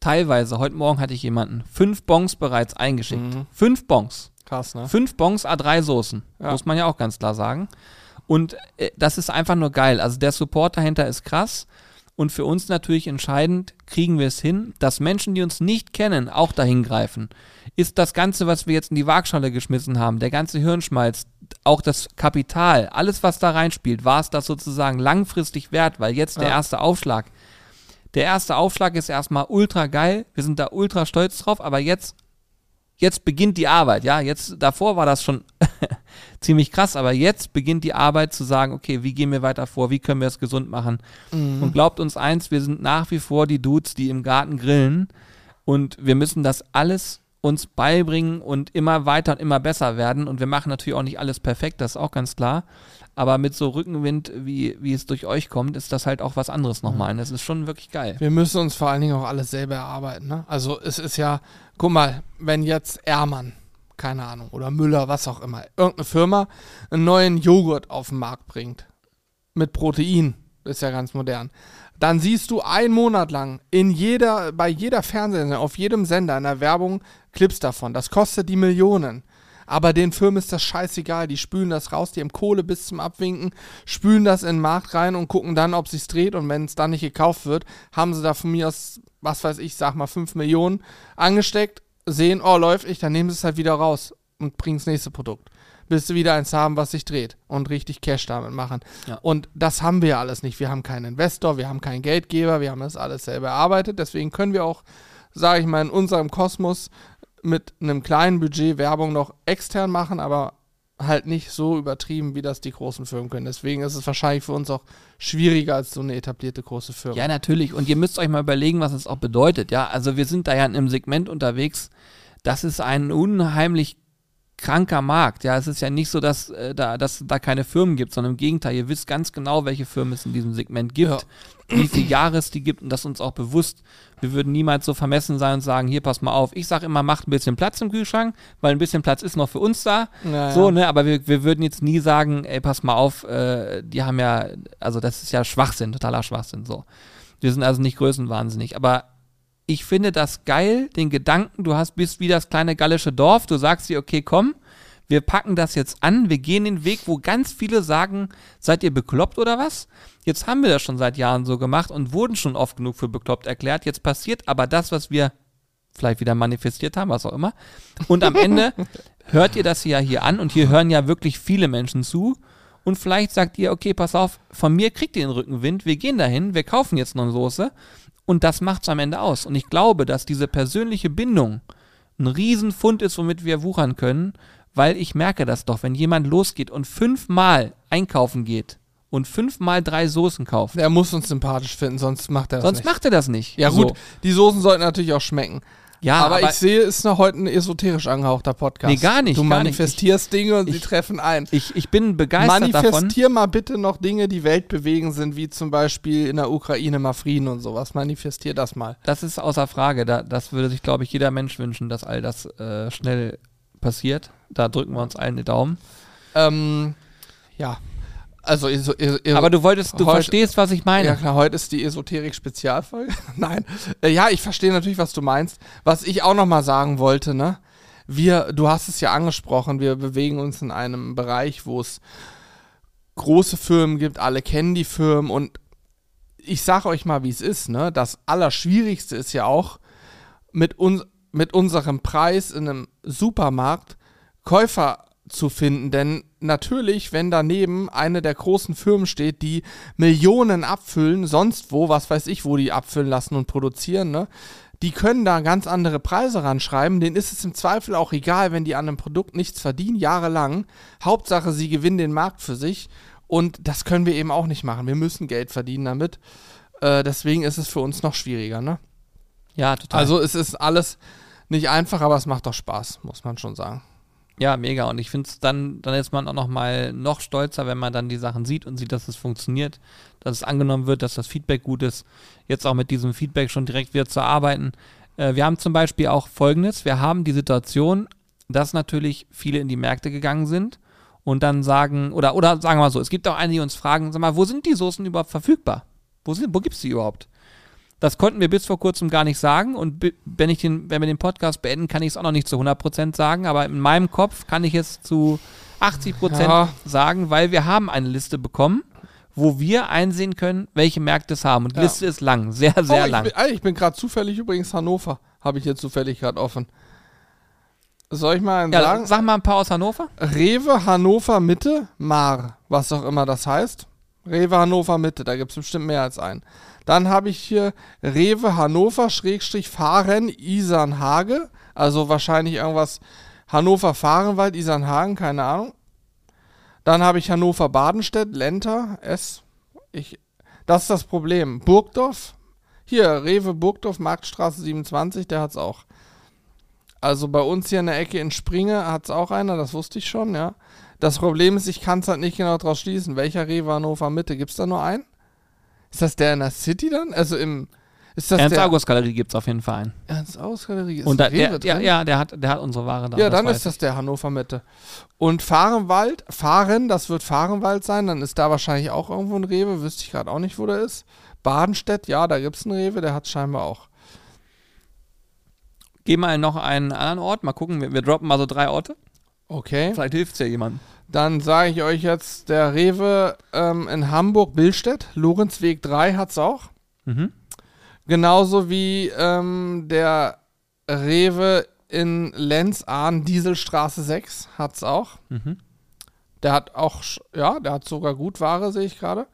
[SPEAKER 1] teilweise, heute Morgen hatte ich jemanden, fünf Bons bereits eingeschickt.
[SPEAKER 2] Mhm.
[SPEAKER 1] Fünf Bons.
[SPEAKER 2] Krass, ne?
[SPEAKER 1] Fünf Bons A drei Soßen.
[SPEAKER 2] Ja.
[SPEAKER 1] Muss man ja auch ganz klar sagen. Und äh, das ist einfach nur geil. Also der Support dahinter ist krass. Und für uns natürlich entscheidend, kriegen wir es hin, dass Menschen, die uns nicht kennen, auch dahin greifen. Ist das Ganze, was wir jetzt in die Waagschale geschmissen haben, der ganze Hirnschmalz, auch das Kapital, alles, was da reinspielt, war es das sozusagen langfristig wert, weil jetzt der
[SPEAKER 2] Ja.
[SPEAKER 1] erste Aufschlag, der erste Aufschlag ist erstmal ultra geil, wir sind da ultra stolz drauf, aber jetzt, jetzt beginnt die Arbeit, ja, jetzt, davor war das schon ziemlich krass, aber jetzt beginnt die Arbeit zu sagen, okay, wie gehen wir weiter vor, wie können wir es gesund machen?
[SPEAKER 2] Mhm.
[SPEAKER 1] Und glaubt uns eins, wir sind nach wie vor die Dudes, die im Garten grillen und wir müssen das alles uns beibringen und immer weiter und immer besser werden und wir machen natürlich auch nicht alles perfekt, das ist auch ganz klar, aber mit so Rückenwind, wie, wie es durch euch kommt, ist das halt auch was anderes nochmal und das ist schon wirklich geil.
[SPEAKER 2] Wir müssen uns vor allen Dingen auch alles selber erarbeiten, ne? Also es ist ja, guck mal, wenn jetzt Ehrmann, keine Ahnung, oder Müller, was auch immer, irgendeine Firma einen neuen Joghurt auf den Markt bringt, mit Protein, ist ja ganz modern, dann siehst du einen Monat lang in jeder, bei jeder Fernsehsendung, auf jedem Sender in der Werbung Clips davon. Das kostet die Millionen. Aber den Firmen ist das scheißegal. Die spülen das raus, die haben Kohle bis zum Abwinken, spülen das in den Markt rein und gucken dann, ob sich's dreht. Und wenn es dann nicht gekauft wird, haben sie da von mir aus, was weiß ich, sag mal fünf Millionen angesteckt, sehen, oh, läuft nicht, dann nehmen sie es halt wieder raus und bringen das nächste Produkt. Bis sie wieder eins haben, was sich dreht und richtig Cash damit machen.
[SPEAKER 1] Ja.
[SPEAKER 2] Und das haben wir ja alles nicht. Wir haben keinen Investor, wir haben keinen Geldgeber, wir haben das alles selber erarbeitet. Deswegen können wir auch, sage ich mal, in unserem Kosmos mit einem kleinen Budget Werbung noch extern machen, aber halt nicht so übertrieben, wie das die großen Firmen können. Deswegen ist es wahrscheinlich für uns auch schwieriger als so eine etablierte große Firma.
[SPEAKER 1] Ja, natürlich. Und ihr müsst euch mal überlegen, was es auch bedeutet. Ja, also wir sind da ja in einem Segment unterwegs. Das ist ein unheimlich kranker Markt. Ja, es ist ja nicht so, dass äh, da, dass da keine Firmen gibt, sondern im Gegenteil, ihr wisst ganz genau, welche Firmen es in diesem Segment gibt,
[SPEAKER 2] Ja.
[SPEAKER 1] wie viele Jahre es die gibt und das ist uns auch bewusst. Wir würden niemals so vermessen sein und sagen, hier, pass mal auf. Ich sage immer, macht ein bisschen Platz im Kühlschrank, weil ein bisschen Platz ist noch für uns da.
[SPEAKER 2] Ja,
[SPEAKER 1] So,
[SPEAKER 2] ja.
[SPEAKER 1] ne, aber wir, wir würden jetzt nie sagen, ey, pass mal auf, äh, die haben ja, also das ist ja Schwachsinn, totaler Schwachsinn, so. Wir sind also nicht größenwahnsinnig, aber ich finde das geil, den Gedanken, du hast, bist wie das kleine gallische Dorf, du sagst dir, okay, komm, wir packen das jetzt an, wir gehen den Weg, wo ganz viele sagen, seid ihr bekloppt oder was? Jetzt haben wir das schon seit Jahren so gemacht und wurden schon oft genug für bekloppt erklärt, jetzt passiert aber das, was wir vielleicht wieder manifestiert haben, was auch immer. Und am Ende hört ihr das ja hier an und hier hören ja wirklich viele Menschen zu und vielleicht sagt ihr, okay, pass auf, von mir kriegt ihr den Rückenwind, wir gehen dahin, wir kaufen jetzt noch eine Soße und das macht's am Ende aus. Und ich glaube, dass diese persönliche Bindung ein Riesenfund ist, womit wir wuchern können, weil ich merke das doch, wenn jemand losgeht und fünfmal einkaufen geht und fünfmal drei Soßen kauft,
[SPEAKER 2] Der muss uns sympathisch finden, sonst macht er das
[SPEAKER 1] sonst
[SPEAKER 2] nicht.
[SPEAKER 1] macht er das nicht.
[SPEAKER 2] Ja gut,
[SPEAKER 1] So.
[SPEAKER 2] die Soßen sollten natürlich auch schmecken.
[SPEAKER 1] Ja,
[SPEAKER 2] aber,
[SPEAKER 1] aber
[SPEAKER 2] ich sehe, es ist noch heute ein esoterisch angehauchter Podcast.
[SPEAKER 1] Nee, gar nicht,
[SPEAKER 2] Du
[SPEAKER 1] gar nicht.
[SPEAKER 2] manifestierst Dinge und sie
[SPEAKER 1] ich-
[SPEAKER 2] treffen ein.
[SPEAKER 1] ich, ich bin begeistert davon.
[SPEAKER 2] Manifestier mal bitte noch Dinge, die weltbewegend sind, wie zum Beispiel in der Ukraine mal Frieden und sowas. Manifestier das mal.
[SPEAKER 1] Das ist außer Frage. Da, das würde sich, glaube ich, jeder Mensch wünschen, dass all das äh, schnell passiert. Da drücken wir uns allen die Daumen.
[SPEAKER 2] Ähm, ja. Also, eso, eso, eso,
[SPEAKER 1] Aber du wolltest, du
[SPEAKER 2] heute-
[SPEAKER 1] verstehst, was ich meine.
[SPEAKER 2] Ja klar, heute ist die Esoterik-Spezialfolge. Nein. Äh, ja, ich verstehe natürlich, was du meinst. Was ich auch nochmal sagen wollte, ne? Wir, du hast es ja angesprochen, wir bewegen uns in einem Bereich, wo es große Firmen gibt, alle kennen die Firmen und ich sag euch mal, wie es ist, ne? Das Allerschwierigste ist ja auch, mit, uns, mit unserem Preis in einem Supermarkt Käufer zu finden, denn natürlich, wenn daneben eine der großen Firmen steht, die Millionen abfüllen, sonst wo, was weiß ich, wo die abfüllen lassen und produzieren, ne, die können da ganz andere Preise ranschreiben, denen ist es im Zweifel auch egal, wenn die an einem Produkt nichts verdienen, jahrelang, Hauptsache, sie gewinnen den Markt für sich und das können wir eben auch nicht machen, wir müssen Geld verdienen damit, äh, deswegen ist es für uns noch schwieriger, ne?
[SPEAKER 1] Ja, total.
[SPEAKER 2] Also es ist alles nicht einfach, aber es macht doch Spaß, muss man schon sagen.
[SPEAKER 1] Ja, mega. Und ich finde es dann, dann ist man auch noch mal noch stolzer, wenn man dann die Sachen sieht und sieht, dass es funktioniert, dass es angenommen wird, dass das Feedback gut ist. Jetzt auch mit diesem Feedback schon direkt wieder zu arbeiten. Äh, wir haben zum Beispiel auch Folgendes. Wir haben die Situation, dass natürlich viele in die Märkte gegangen sind und dann sagen, oder, oder sagen wir mal so, es gibt auch einige, die uns fragen, sag mal, wo sind die Soßen überhaupt verfügbar? Wo, sind, wo gibt es die überhaupt? Das konnten wir bis vor kurzem gar nicht sagen und bi- wenn, ich den, wenn wir den Podcast beenden, kann ich es auch noch nicht zu hundert Prozent sagen, aber in meinem Kopf kann ich es zu achtzig Prozent
[SPEAKER 2] Ja.
[SPEAKER 1] sagen, weil wir haben eine Liste bekommen, wo wir einsehen können, welche Märkte es haben. Und die
[SPEAKER 2] Ja.
[SPEAKER 1] Liste ist lang, sehr, sehr
[SPEAKER 2] oh, ich
[SPEAKER 1] lang.
[SPEAKER 2] bin, ey, ich bin gerade zufällig übrigens Hannover. Habe ich jetzt zufällig gerade offen. Soll ich mal einen
[SPEAKER 1] Ja,
[SPEAKER 2] sagen?
[SPEAKER 1] sag mal ein paar aus Hannover.
[SPEAKER 2] Rewe Hannover Mitte, Mar, was auch immer das heißt. Rewe Hannover Mitte, da gibt es bestimmt mehr als einen. Dann habe ich hier Rewe Hannover Schrägstrich Fahren Isernhage, also wahrscheinlich irgendwas Hannover Fahrenwald, Isernhagen, keine Ahnung. Dann habe ich Hannover Badenstedt, Lenter, S. Ich, das ist das Problem. Burgdorf, hier Rewe Burgdorf, Marktstraße siebenundzwanzig, der hat's auch. Also bei uns hier in der Ecke in Springe hat es auch einer, das wusste ich schon, ja. Das Problem ist, ich kann es halt nicht genau draus schließen. Welcher Rewe Hannover Mitte? Gibt es da nur einen? Ist das der in der City dann? Also im... Ist das der...
[SPEAKER 1] Ernst-August-Galerie gibt es auf jeden Fall einen.
[SPEAKER 2] Ernst-August-Galerie? Ist
[SPEAKER 1] Und da,
[SPEAKER 2] ein Rewe
[SPEAKER 1] der, ja,
[SPEAKER 2] drin?
[SPEAKER 1] ja der, hat, der hat unsere Ware da.
[SPEAKER 2] Ja, dann
[SPEAKER 1] weiß
[SPEAKER 2] ist das der Hannover Mitte. Und Fahrenwald, Fahren, das wird Fahrenwald sein, dann ist da wahrscheinlich auch irgendwo ein Rewe, wüsste ich gerade auch nicht, wo der ist. Badenstedt, ja, da gibt es einen Rewe, der hat scheinbar auch.
[SPEAKER 1] Geh mal noch einen anderen Ort, mal gucken, wir, wir droppen mal so drei Orte.
[SPEAKER 2] Okay.
[SPEAKER 1] Vielleicht hilft es ja jemandem.
[SPEAKER 2] Dann sage ich euch jetzt, der Rewe ähm, in Hamburg-Billstedt, Lorenzweg drei hat es auch.
[SPEAKER 1] Mhm.
[SPEAKER 2] Genauso wie ähm, der Rewe in Lenzahn, Dieselstraße sechs, hat es auch.
[SPEAKER 1] Mhm.
[SPEAKER 2] Der hat auch, sch- ja, der hat sogar gut Ware, sehe ich gerade.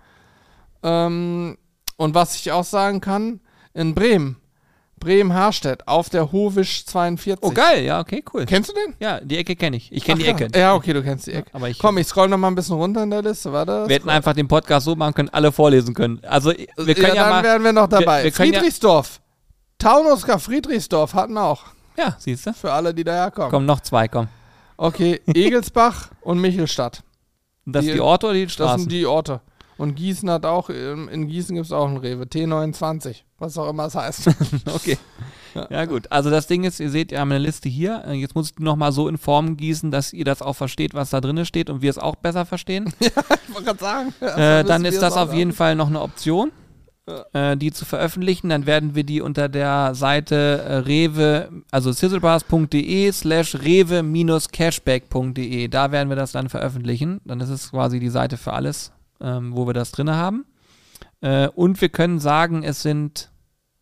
[SPEAKER 2] Ähm, und was ich auch sagen kann, in Bremen, Bremen-Harstedt, auf der Hovisch zweiundvierzig.
[SPEAKER 1] Oh, geil, ja, okay, cool.
[SPEAKER 2] Kennst du den?
[SPEAKER 1] Ja, die Ecke kenne ich. Ich kenne die
[SPEAKER 2] Ach,
[SPEAKER 1] Ecke.
[SPEAKER 2] Ja, okay, du kennst die Ecke.
[SPEAKER 1] Aber ich,
[SPEAKER 2] Komm, ich scroll noch mal ein bisschen runter in der Liste, warte.
[SPEAKER 1] wir hätten einfach den Podcast so machen können, alle vorlesen können. Also, wir können ja,
[SPEAKER 2] ja, dann
[SPEAKER 1] mal.
[SPEAKER 2] wären wir noch dabei.
[SPEAKER 1] wir- wir können ja-
[SPEAKER 2] Friedrichsdorf. Taunusger Friedrichsdorf hatten wir auch.
[SPEAKER 1] Ja, siehst du?
[SPEAKER 2] Für alle, die daherkommen.
[SPEAKER 1] Komm, noch zwei, komm.
[SPEAKER 2] Okay, Egelsbach und Michelstadt.
[SPEAKER 1] Das
[SPEAKER 2] Die-
[SPEAKER 1] ist die Orte oder die
[SPEAKER 2] Das
[SPEAKER 1] Straßen?
[SPEAKER 2] sind die Orte. Und Gießen hat auch, ähm, in Gießen gibt es auch einen Rewe. T neunundzwanzig, was auch immer es heißt.
[SPEAKER 1] Okay. Ja. gut. Also das Ding ist, ihr seht, wir haben eine Liste hier. Äh, Jetzt muss ich die nochmal so in Form gießen, dass ihr das auch versteht, was da drin steht und wir es auch besser verstehen.
[SPEAKER 2] Ich wollte gerade sagen.
[SPEAKER 1] äh, dann ist das auf jeden Fall noch eine Option, äh, die zu veröffentlichen. Dann werden wir die unter der Seite äh, rewe, also sizzlebars.de slash rewe-cashback.de, da werden wir das dann veröffentlichen. Dann ist es quasi die Seite für alles, ähm, wo wir das drin haben. Äh, und wir können sagen, es sind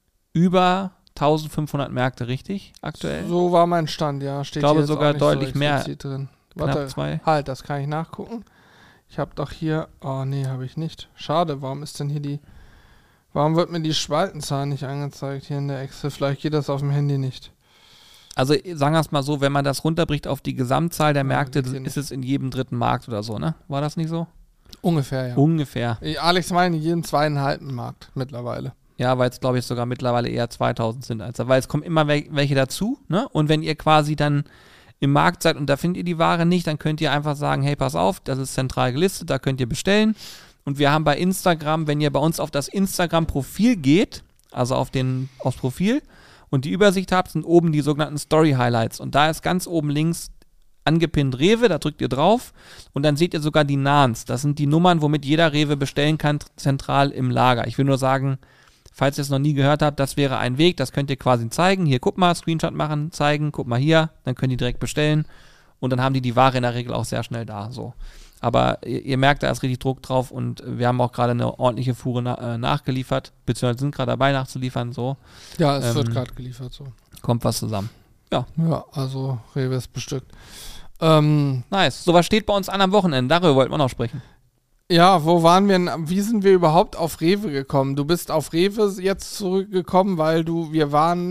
[SPEAKER 1] über eintausendfünfhundert Märkte, richtig, aktuell?
[SPEAKER 2] So war mein Stand, ja. Steht
[SPEAKER 1] Ich glaube
[SPEAKER 2] hier jetzt
[SPEAKER 1] sogar
[SPEAKER 2] auch nicht
[SPEAKER 1] deutlich
[SPEAKER 2] so
[SPEAKER 1] mehr.
[SPEAKER 2] explizit drin.
[SPEAKER 1] Knapp
[SPEAKER 2] Warte,
[SPEAKER 1] zwei.
[SPEAKER 2] halt, das kann ich nachgucken. Ich habe doch hier, oh nee, habe ich nicht. Schade, warum ist denn hier die, warum wird mir die Spaltenzahl nicht angezeigt hier in der Excel? Vielleicht geht das auf dem Handy nicht.
[SPEAKER 1] Also sagen wir es mal so, wenn man das runterbricht auf die Gesamtzahl der Märkte,
[SPEAKER 2] geht hier
[SPEAKER 1] ist es in jedem dritten Markt oder so, ne? War das nicht so?
[SPEAKER 2] Ungefähr, ja.
[SPEAKER 1] Ungefähr.
[SPEAKER 2] Ich- Alex meine in jedem zweieinhalben Markt mittlerweile.
[SPEAKER 1] Ja, weil es glaube ich sogar mittlerweile eher zweitausend sind. Als, weil es kommen immer wel welche dazu, ne? Und wenn ihr quasi dann im Markt seid und da findet ihr die Ware nicht, dann könnt ihr einfach sagen, hey, pass auf, das ist zentral gelistet, da könnt ihr bestellen. Und wir haben bei Instagram, wenn ihr bei uns auf das Instagram-Profil geht, also auf den, aufs Profil und die Übersicht habt, sind oben die sogenannten Story-Highlights. Und da ist ganz oben links angepinnt Rewe, da drückt ihr drauf und dann seht ihr sogar die Nans. Das sind die Nummern, womit jeder Rewe bestellen kann, zentral im Lager. Ich will nur sagen, falls ihr es noch nie gehört habt, das wäre ein Weg, das könnt ihr quasi zeigen. Hier, guck mal, Screenshot machen, zeigen, guck mal hier, dann könnt ihr direkt bestellen und dann haben die die Ware in der Regel auch sehr schnell da. So. Aber ihr, ihr merkt, da ist richtig Druck drauf und wir haben auch gerade eine ordentliche Fuhre na, äh, nachgeliefert, beziehungsweise sind gerade dabei nachzuliefern, so.
[SPEAKER 2] Ja, es
[SPEAKER 1] Ähm,
[SPEAKER 2] wird gerade geliefert so.
[SPEAKER 1] Kommt was zusammen.
[SPEAKER 2] Ja, also Rewe ist bestückt. Ähm,
[SPEAKER 1] Nice. So was steht bei uns an am Wochenende, darüber wollten wir noch sprechen.
[SPEAKER 2] ja, wo waren wir denn, wie sind wir überhaupt auf Rewe gekommen? Du bist auf Rewe jetzt zurückgekommen, weil du, wir waren,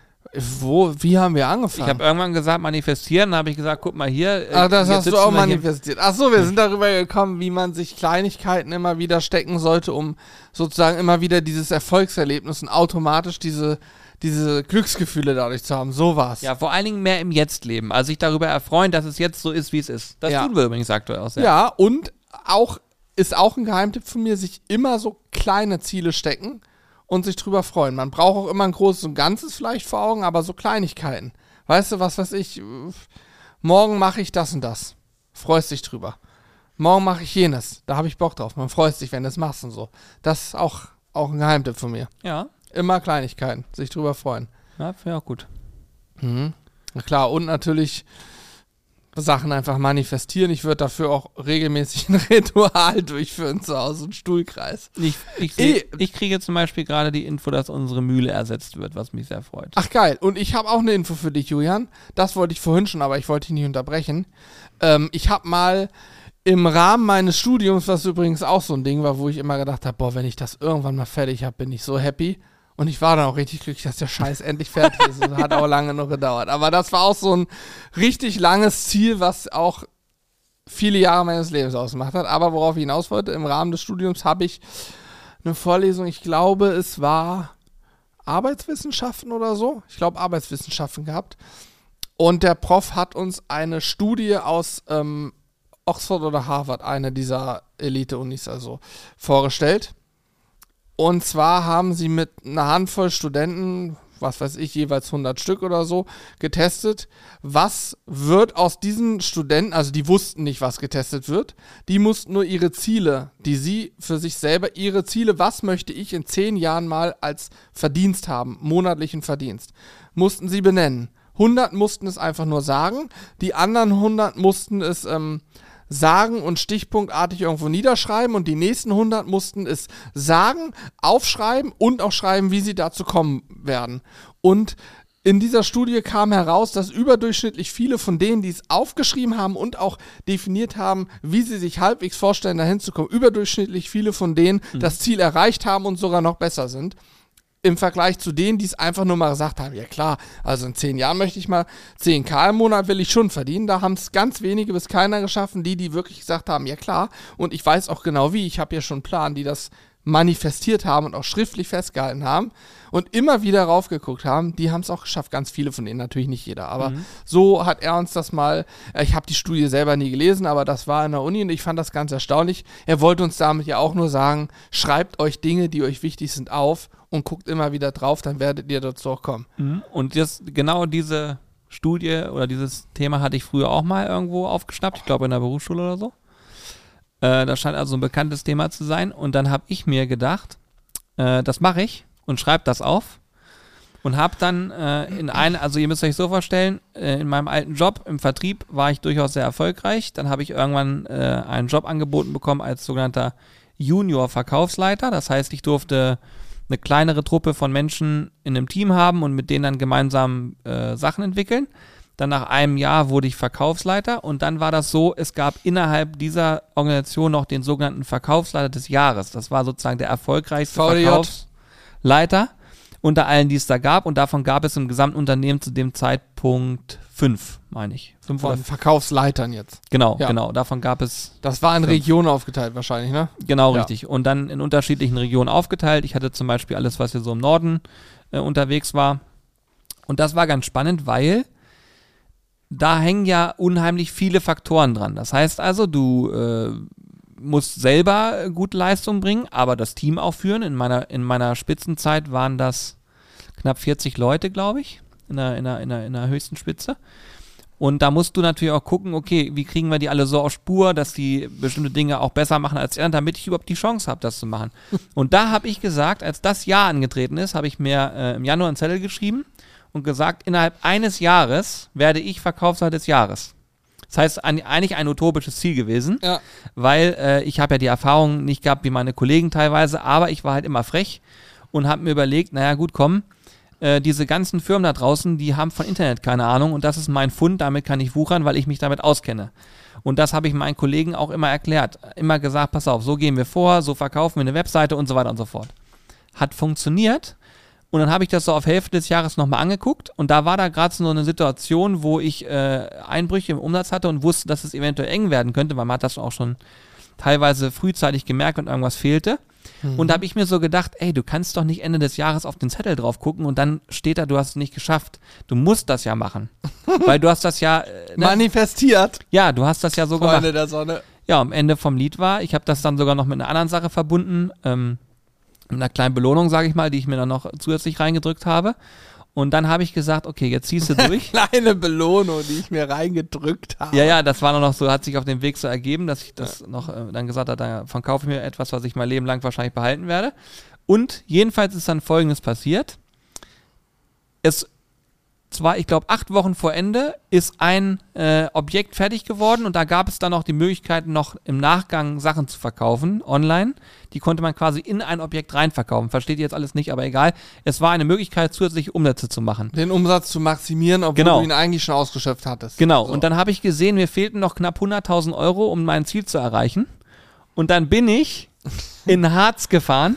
[SPEAKER 2] wo, wie haben wir
[SPEAKER 1] Ich
[SPEAKER 2] angefangen?
[SPEAKER 1] habe irgendwann gesagt, manifestieren, dann habe ich gesagt, guck mal hier. äh,
[SPEAKER 2] Ach, das
[SPEAKER 1] jetzt
[SPEAKER 2] hast du
[SPEAKER 1] sitzen
[SPEAKER 2] auch
[SPEAKER 1] wir hier-
[SPEAKER 2] manifestiert. Ach so, wir sind darüber gekommen, wie man sich Kleinigkeiten immer wieder stecken sollte, um sozusagen immer wieder dieses Erfolgserlebnis und automatisch diese, diese Glücksgefühle dadurch zu haben. So war's.
[SPEAKER 1] Ja, vor allen Dingen mehr im Jetzt leben. Also sich darüber erfreuen, dass es jetzt so ist, wie es ist. Das
[SPEAKER 2] Ja.
[SPEAKER 1] tun wir übrigens aktuell auch sehr.
[SPEAKER 2] Ja, und auch ist auch ein Geheimtipp von mir, sich immer so kleine Ziele stecken und sich drüber freuen. Man braucht auch immer ein großes und Ganzes vielleicht vor Augen, aber so Kleinigkeiten. Weißt du, was weiß ich, äh, morgen mache ich das und das. Freust dich drüber. Morgen mache ich jenes. Da habe ich Bock drauf. Man freut sich, wenn du es machst und so. Das ist auch, auch ein Geheimtipp von mir.
[SPEAKER 1] Ja.
[SPEAKER 2] Immer Kleinigkeiten, sich drüber freuen.
[SPEAKER 1] Ja, finde ich auch gut.
[SPEAKER 2] Mhm. Na klar, und natürlich Sachen einfach manifestieren. Ich würde dafür auch regelmäßig ein Ritual durchführen zu Hause, einen Stuhlkreis.
[SPEAKER 1] Ich, ich, seh, ich kriege zum Beispiel gerade die Info, dass unsere Mühle ersetzt wird, was mich sehr freut.
[SPEAKER 2] Ach geil, und ich habe auch eine Info für dich, Julian. Das wollte ich vorhin schon, aber ich wollte dich nicht unterbrechen. Ähm, ich habe mal im Rahmen meines Studiums, was übrigens auch so ein Ding war, wo ich immer gedacht habe, boah, wenn ich das irgendwann mal fertig habe, bin ich so happy. Und ich war dann auch richtig glücklich, dass der Scheiß endlich fertig ist. Und hat auch lange noch gedauert. Aber das war auch so ein richtig langes Ziel, was auch viele Jahre meines Lebens ausgemacht hat. Aber worauf ich hinaus wollte, im Rahmen des Studiums habe ich eine Vorlesung, ich glaube, es war Arbeitswissenschaften oder so. Ich glaube, Arbeitswissenschaften gehabt. Und der Prof hat uns eine Studie aus ähm, Oxford oder Harvard, eine dieser Elite-Unis also, vorgestellt. Und zwar haben sie mit einer Handvoll Studenten, was weiß ich, jeweils hundert Stück oder so, getestet, was wird aus diesen Studenten, also die wussten nicht, was getestet wird, die mussten nur ihre Ziele, die sie für sich selber, ihre Ziele, was möchte ich in zehn Jahren mal als Verdienst haben, monatlichen Verdienst, mussten sie benennen. hundert mussten es einfach nur sagen, die anderen hundert mussten es ähm, sagen und stichpunktartig irgendwo niederschreiben und die nächsten hundert mussten es sagen, aufschreiben und auch schreiben, wie sie dazu kommen werden. Und in dieser Studie kam heraus, dass überdurchschnittlich viele von denen, die es aufgeschrieben haben und auch definiert haben, wie sie sich halbwegs vorstellen, dahin zu kommen, überdurchschnittlich viele von denen mhm. das Ziel erreicht haben und sogar noch besser sind. Im Vergleich zu denen, die es einfach nur mal gesagt haben, ja klar, also in zehn Jahren möchte ich mal zehn K im Monat will ich schon verdienen. Da haben es ganz wenige bis keiner geschaffen, die, die wirklich gesagt haben, ja klar, und ich weiß auch genau wie, ich habe ja schon einen Plan, die das manifestiert haben und auch schriftlich festgehalten haben und immer wieder raufgeguckt haben, die haben es auch geschafft, ganz viele von denen, natürlich nicht jeder, aber mhm. so hat er uns das mal, ich habe die Studie selber nie gelesen, aber das war in der Uni und ich fand das ganz erstaunlich. Er wollte uns damit ja auch nur sagen, schreibt euch Dinge, die euch wichtig sind, auf und guckt immer wieder drauf, dann werdet ihr dazu auch kommen.
[SPEAKER 1] Und das, genau diese Studie oder dieses Thema hatte ich früher auch mal irgendwo aufgeschnappt, ich glaube in der Berufsschule oder so. Äh, das scheint also ein bekanntes Thema zu sein. Und dann habe ich mir gedacht, äh, das mache ich und schreibe das auf. Und habe dann äh, in einem, also ihr müsst euch so vorstellen, äh, in meinem alten Job im Vertrieb war ich durchaus sehr erfolgreich. Dann habe ich irgendwann äh, einen Job angeboten bekommen als sogenannter Junior-Verkaufsleiter. Das heißt, ich durfte eine kleinere Truppe von Menschen in einem Team haben und mit denen dann gemeinsam äh, Sachen entwickeln. Dann nach einem Jahr wurde ich Verkaufsleiter und dann war das so, es gab innerhalb dieser Organisation noch den sogenannten Verkaufsleiter des Jahres. Das war sozusagen der erfolgreichste
[SPEAKER 2] V D J.
[SPEAKER 1] Verkaufsleiter unter allen, die es da gab und davon gab es im gesamten Unternehmen zu dem Zeitpunkt fünf, meine ich. Fünf
[SPEAKER 2] Von
[SPEAKER 1] oder
[SPEAKER 2] Verkaufsleitern jetzt.
[SPEAKER 1] Genau,
[SPEAKER 2] Ja.
[SPEAKER 1] genau. Davon gab es
[SPEAKER 2] Das war in
[SPEAKER 1] fünf.
[SPEAKER 2] Regionen aufgeteilt wahrscheinlich, ne?
[SPEAKER 1] Genau,
[SPEAKER 2] Ja.
[SPEAKER 1] richtig. Und dann in unterschiedlichen Regionen aufgeteilt. Ich hatte zum Beispiel alles, was hier so im Norden äh, unterwegs war. Und das war ganz spannend, weil da hängen ja unheimlich viele Faktoren dran. Das heißt also, du äh, musst selber gute Leistung bringen, aber das Team auch führen. In meiner, in meiner Spitzenzeit waren das knapp vierzig Leute, glaube ich, in der, in, der, in, der, in der höchsten Spitze. Und da musst du natürlich auch gucken, okay, wie kriegen wir die alle so auf Spur, dass die bestimmte Dinge auch besser machen als die anderen, damit ich überhaupt die Chance habe, das zu machen. Und da habe ich gesagt, als das Jahr angetreten ist, habe ich mir äh, im Januar einen Zettel geschrieben und gesagt, innerhalb eines Jahres werde ich Verkaufsleiter des Jahres. Das heißt, ein, eigentlich ein utopisches Ziel gewesen,
[SPEAKER 2] Ja.
[SPEAKER 1] weil äh, ich habe ja die Erfahrung nicht gehabt wie meine Kollegen teilweise, aber ich war halt immer frech und habe mir überlegt, naja gut, komm, äh, diese ganzen Firmen da draußen, die haben von Internet keine Ahnung und das ist mein Fund, damit kann ich wuchern, weil ich mich damit auskenne. Und das habe ich meinen Kollegen auch immer erklärt, immer gesagt, pass auf, so gehen wir vor, so verkaufen wir eine Webseite und so weiter und so fort. Hat funktioniert. Und dann habe ich das so auf Hälfte des Jahres nochmal angeguckt und da war da gerade so eine Situation, wo ich äh, Einbrüche im Umsatz hatte und wusste, dass es eventuell eng werden könnte, weil man hat das auch schon teilweise frühzeitig gemerkt, wenn irgendwas fehlte. Mhm. Und da habe ich mir so gedacht, ey, du kannst doch nicht Ende des Jahres auf den Zettel drauf gucken und dann steht da, du hast es nicht geschafft. Du musst das ja machen. Weil du hast das ja... Äh, ne?
[SPEAKER 2] Manifestiert.
[SPEAKER 1] Ja, du hast das ja so
[SPEAKER 2] Freunde
[SPEAKER 1] gemacht.
[SPEAKER 2] der Sonne.
[SPEAKER 1] Ja, am Ende vom Lied war, ich habe das dann sogar noch mit einer anderen Sache verbunden, ähm, mit einer kleinen Belohnung, sage ich mal, die ich mir dann noch zusätzlich reingedrückt habe. Und dann habe ich gesagt, okay, jetzt ziehst du durch.
[SPEAKER 2] Kleine Belohnung, die ich mir reingedrückt habe.
[SPEAKER 1] Ja, ja, das war noch so, hat sich auf dem Weg so ergeben, dass ich das ja. noch äh, dann gesagt habe, davon kaufe ich mir etwas, was ich mein Leben lang wahrscheinlich behalten werde. Und jedenfalls ist dann Folgendes passiert. Es zwar, ich glaube, acht Wochen vor Ende ist ein äh, Objekt fertig geworden und da gab es dann noch die Möglichkeit, noch im Nachgang Sachen zu verkaufen, online. Die konnte man quasi in ein Objekt reinverkaufen. Versteht ihr jetzt alles nicht, aber egal. Es war eine Möglichkeit, zusätzliche Umsätze zu machen.
[SPEAKER 2] Den Umsatz zu maximieren, obwohl
[SPEAKER 1] genau.
[SPEAKER 2] du ihn eigentlich schon ausgeschöpft hattest.
[SPEAKER 1] Genau,
[SPEAKER 2] so.
[SPEAKER 1] Und dann habe ich gesehen, mir fehlten noch knapp hunderttausend Euro, um mein Ziel zu erreichen. Und dann bin ich in Harz gefahren.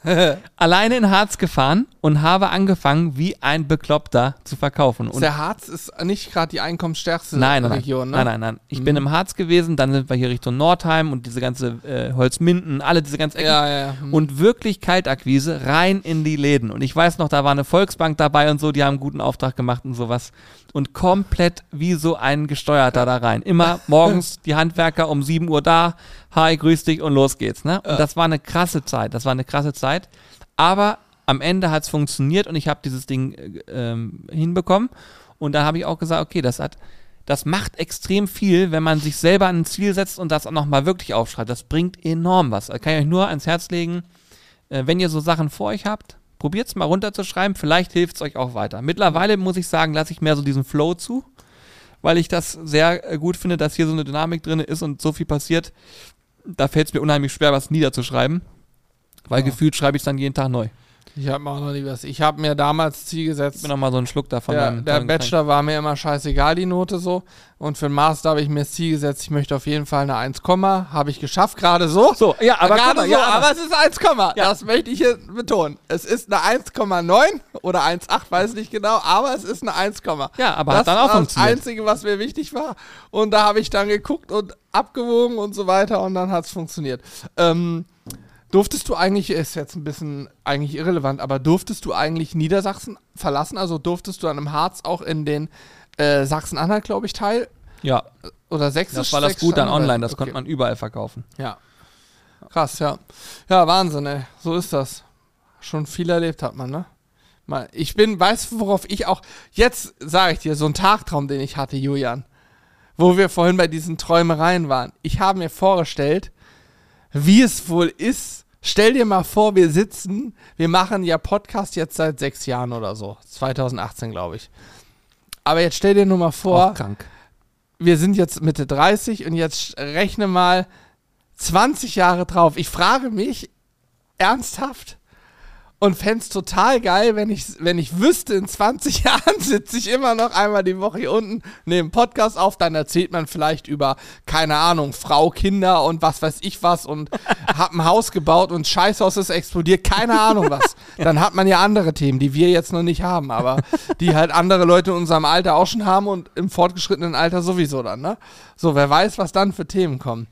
[SPEAKER 1] alleine in Harz gefahren und habe angefangen, wie ein Bekloppter zu verkaufen. Und
[SPEAKER 2] der Harz ist nicht gerade die einkommensstärkste
[SPEAKER 1] nein, nein,
[SPEAKER 2] Region,
[SPEAKER 1] nein.
[SPEAKER 2] ne?
[SPEAKER 1] Nein, nein, nein. Ich
[SPEAKER 2] mhm.
[SPEAKER 1] bin im Harz gewesen, dann sind wir hier Richtung Nordheim und diese ganze äh, Holzminden, alle diese ganzen Ecken.
[SPEAKER 2] Ja, ja, ja. Mhm.
[SPEAKER 1] Und wirklich Kaltakquise rein in die Läden. Und ich weiß noch, da war eine Volksbank dabei und so, die haben einen guten Auftrag gemacht und sowas. Und komplett wie so ein Gesteuerter da rein. Immer morgens die Handwerker um sieben Uhr da, hi, grüß dich und los geht's. Ne? Und
[SPEAKER 2] ja.
[SPEAKER 1] das war eine krasse Zeit, das war eine krasse Zeit. Aber am Ende hat es funktioniert und ich habe dieses Ding äh, ähm, hinbekommen. Und da habe ich auch gesagt, okay, das hat, das macht extrem viel, wenn man sich selber ein Ziel setzt und das auch nochmal wirklich aufschreibt. Das bringt enorm was. Da kann ich euch nur ans Herz legen, äh, wenn ihr so Sachen vor euch habt, probiert es mal runterzuschreiben, vielleicht hilft es euch auch weiter. Mittlerweile muss ich sagen, lasse ich mehr so diesen Flow zu, weil ich das sehr äh, gut finde, dass hier so eine Dynamik drin ist und so viel passiert. Da fällt es mir unheimlich schwer, was niederzuschreiben. Weil ja. gefühlt schreibe ich es dann jeden Tag neu.
[SPEAKER 2] Ich habe mir auch noch nie was. Ich habe mir damals Ziel gesetzt.
[SPEAKER 1] Ich bin noch mal so einen Schluck davon.
[SPEAKER 2] Der, der Bachelor Getränk. War mir immer scheißegal, die Note so. Und für den Master habe ich mir das Ziel gesetzt, ich möchte auf jeden Fall eine eins, habe ich geschafft, gerade so.
[SPEAKER 1] So, ja, aber
[SPEAKER 2] gerade
[SPEAKER 1] mal,
[SPEAKER 2] so,
[SPEAKER 1] ja,
[SPEAKER 2] aber, aber es ist eins, ja. Das möchte ich hier betonen. Es ist eine eins Komma neun oder eins Komma acht, weiß nicht genau, aber es ist eine eins,
[SPEAKER 1] ja, aber
[SPEAKER 2] das
[SPEAKER 1] hat dann auch
[SPEAKER 2] war
[SPEAKER 1] funktioniert.
[SPEAKER 2] Das Einzige, was mir wichtig war. Und da habe ich dann geguckt und abgewogen und so weiter und dann hat es funktioniert. Ähm, Durftest du eigentlich, ist jetzt ein bisschen eigentlich irrelevant, aber durftest du eigentlich Niedersachsen verlassen? Also durftest du dann im Harz auch in den äh, Sachsen-Anhalt, glaube ich, teil?
[SPEAKER 1] Ja.
[SPEAKER 2] Oder Sächsisch?
[SPEAKER 1] Das war das gut dann online, das
[SPEAKER 2] okay.
[SPEAKER 1] konnte man überall verkaufen.
[SPEAKER 2] Ja. Krass, ja. Ja, Wahnsinn, ey. So ist das. Schon viel erlebt hat man, ne? Mal, ich bin, weißt du, worauf ich auch, jetzt sage ich dir, so ein Tagtraum, den ich hatte, Julian, wo wir vorhin bei diesen Träumereien waren. Ich habe mir vorgestellt, wie es wohl ist. Stell dir mal vor, wir sitzen, wir machen ja Podcast jetzt seit sechs Jahren oder so. zwanzig achtzehn, glaube ich. Aber jetzt stell dir nur mal vor,
[SPEAKER 1] auch krank.
[SPEAKER 2] Wir sind jetzt Mitte dreißig und jetzt rechne mal zwanzig Jahre drauf. Ich frage mich ernsthaft und fände es total geil, wenn ich, wenn ich wüsste, in zwanzig Jahren sitze ich immer noch einmal die Woche hier unten, nehme einen Podcast auf, dann erzählt man vielleicht über, keine Ahnung, Frau, Kinder und was weiß ich was und hab ein Haus gebaut und Scheißhaus ist explodiert, keine Ahnung was. Dann hat man ja andere Themen, die wir jetzt noch nicht haben, aber die halt andere Leute in unserem Alter auch schon haben und im fortgeschrittenen Alter sowieso dann, ne? So, wer weiß, was dann für Themen kommen.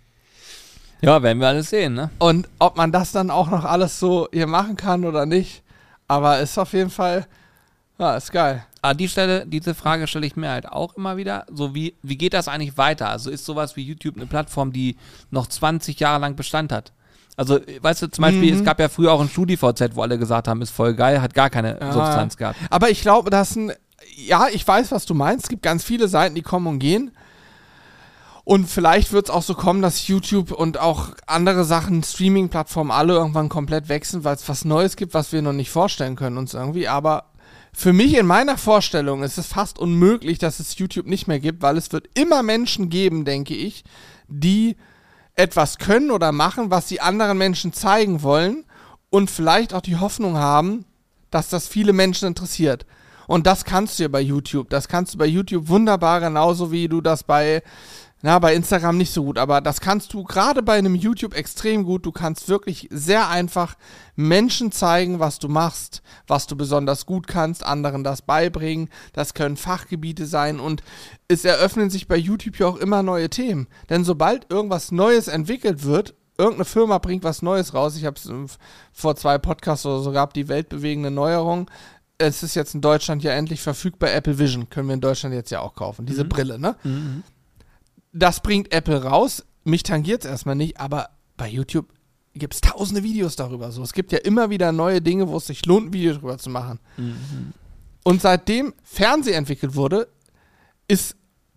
[SPEAKER 1] Ja, werden wir alles sehen, ne?
[SPEAKER 2] Und ob man das dann auch noch alles so hier machen kann oder nicht. Aber ist auf jeden Fall, ja, ist geil.
[SPEAKER 1] An die Stelle, diese Frage stelle ich mir halt auch immer wieder. So wie, wie geht das eigentlich weiter? Also ist sowas wie YouTube eine Plattform, die noch zwanzig Jahre lang Bestand hat? Also, weißt du, zum Beispiel,
[SPEAKER 2] mhm.
[SPEAKER 1] es gab ja früher auch ein StudiVZ, wo alle gesagt haben, ist voll geil, hat gar keine
[SPEAKER 2] ja.
[SPEAKER 1] Substanz gehabt.
[SPEAKER 2] Aber ich glaube, dass ein, ja, ich weiß, was du meinst. Es gibt ganz viele Seiten, die kommen und gehen. Und vielleicht wird es auch so kommen, dass YouTube und auch andere Sachen, Streaming-Plattformen, alle irgendwann komplett wechseln, weil es was Neues gibt, was wir noch nicht vorstellen können uns irgendwie. Aber für mich in meiner Vorstellung ist es fast unmöglich, dass es YouTube nicht mehr gibt, weil es wird immer Menschen geben, denke ich, die etwas können oder machen, was sie anderen Menschen zeigen wollen und vielleicht auch die Hoffnung haben, dass das viele Menschen interessiert. Und das kannst du ja bei YouTube. Das kannst du bei YouTube wunderbar, genauso wie du das bei... Na, bei Instagram nicht so gut, aber das kannst du gerade bei einem YouTube extrem gut. Du kannst wirklich sehr einfach Menschen zeigen, was du machst, was du besonders gut kannst, anderen das beibringen. Das können Fachgebiete sein und es eröffnen sich bei YouTube ja auch immer neue Themen. Denn sobald irgendwas Neues entwickelt wird, irgendeine Firma bringt was Neues raus. Ich habe es vor zwei Podcasts oder so gehabt, die weltbewegende Neuerung. Es ist jetzt in Deutschland ja endlich verfügbar. Apple Vision können wir in Deutschland jetzt ja auch kaufen. Diese mhm. Brille, ne? Mhm. Das bringt Apple raus. Mich tangiert es erstmal nicht, aber bei YouTube gibt es tausende Videos darüber. So. Es gibt ja immer wieder neue Dinge, wo es sich lohnt, ein Video darüber zu machen. Mhm. Und seitdem Fernsehen entwickelt wurde, ist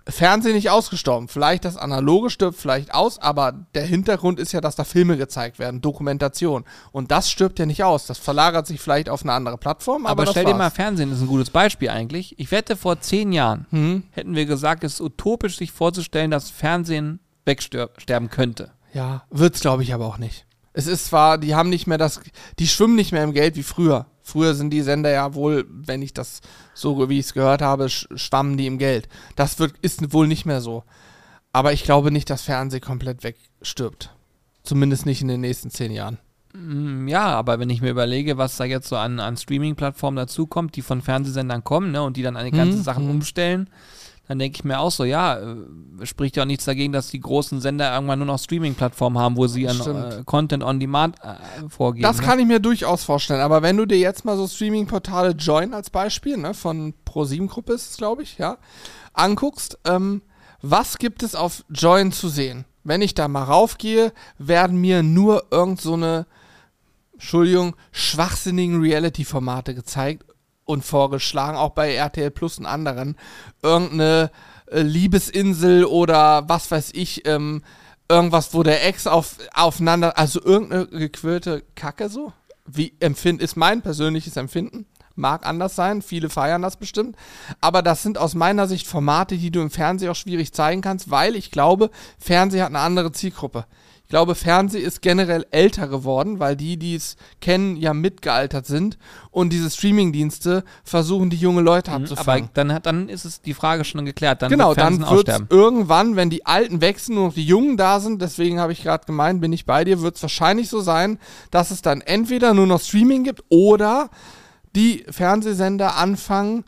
[SPEAKER 2] Fernsehen nicht ausgestorben. Vielleicht das Analoge stirbt vielleicht aus, aber der Hintergrund ist ja, dass da Filme gezeigt werden, Dokumentation. Und das stirbt ja nicht aus. Das verlagert sich vielleicht auf eine andere Plattform, aber,
[SPEAKER 1] Aber
[SPEAKER 2] das
[SPEAKER 1] stell
[SPEAKER 2] war's.
[SPEAKER 1] dir mal, Fernsehen ist ein gutes Beispiel eigentlich. Ich wette, vor zehn Jahren
[SPEAKER 2] Hm?
[SPEAKER 1] hätten wir gesagt, es ist utopisch, sich vorzustellen, dass Fernsehen wegsterben könnte.
[SPEAKER 2] Ja, wird's glaube ich aber auch nicht. Es ist zwar, die haben nicht mehr das, die schwimmen nicht mehr im Geld wie früher. Früher sind die Sender ja wohl, wenn ich das so, wie ich es gehört habe, sch- schwammen die im Geld. Das wird, ist wohl nicht mehr so. Aber ich glaube nicht, dass Fernsehen komplett wegstirbt. Zumindest nicht in den nächsten zehn Jahren.
[SPEAKER 1] Mm, Ja, aber wenn ich mir überlege, was da jetzt so an, an Streaming-Plattformen dazukommt, die von Fernsehsendern kommen, ne, und die dann an die ganzen
[SPEAKER 2] Mhm,
[SPEAKER 1] Sachen
[SPEAKER 2] mhm.
[SPEAKER 1] umstellen, dann denke ich mir auch so, ja, äh, spricht ja auch nichts dagegen, dass die großen Sender irgendwann nur noch Streaming-Plattformen haben, wo sie an
[SPEAKER 2] Stimmt.
[SPEAKER 1] äh, Content on Demand äh, vorgeben.
[SPEAKER 2] Das
[SPEAKER 1] ne?
[SPEAKER 2] kann ich mir durchaus vorstellen. Aber wenn du dir jetzt mal so Streaming-Portale Join als Beispiel, ne, von ProSieben-Gruppe ist es, glaube ich, ja, anguckst, ähm, was gibt es auf Join zu sehen? Wenn ich da mal raufgehe, werden mir nur irgend so eine, Entschuldigung, schwachsinnigen Reality-Formate gezeigt und vorgeschlagen, auch bei R T L Plus und anderen. Irgendeine äh, Liebesinsel oder was weiß ich, ähm, irgendwas, wo der Ex auf, aufeinander, also irgendeine gequirlte Kacke so. Wie empfind, ist mein persönliches Empfinden. Mag anders sein, viele feiern das bestimmt. Aber das sind aus meiner Sicht Formate, die du im Fernsehen auch schwierig zeigen kannst, weil ich glaube, Fernsehen hat eine andere Zielgruppe. Ich glaube, Fernsehen ist generell älter geworden, weil die, die es kennen, ja mitgealtert sind. Und diese Streamingdienste versuchen, die junge Leute
[SPEAKER 1] Mhm,
[SPEAKER 2] abzufangen.
[SPEAKER 1] aber dann, hat- dann ist es die Frage schon geklärt. Dann
[SPEAKER 2] Genau,
[SPEAKER 1] wird
[SPEAKER 2] dann
[SPEAKER 1] Fernsehen
[SPEAKER 2] wird es
[SPEAKER 1] aussterben.
[SPEAKER 2] irgendwann, wenn die Alten wechseln, nur noch die Jungen da sind, deswegen habe ich gerade gemeint, bin ich bei dir, wird es wahrscheinlich so sein, dass es dann entweder nur noch Streaming gibt oder die Fernsehsender anfangen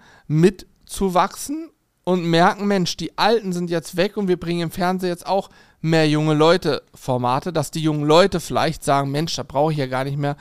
[SPEAKER 2] mitzuwachsen und merken, Mensch, die Alten sind jetzt weg und wir bringen im Fernsehen jetzt auch mehr junge Leute-Formate, dass die jungen Leute vielleicht sagen, Mensch, da brauche ich ja gar nicht mehr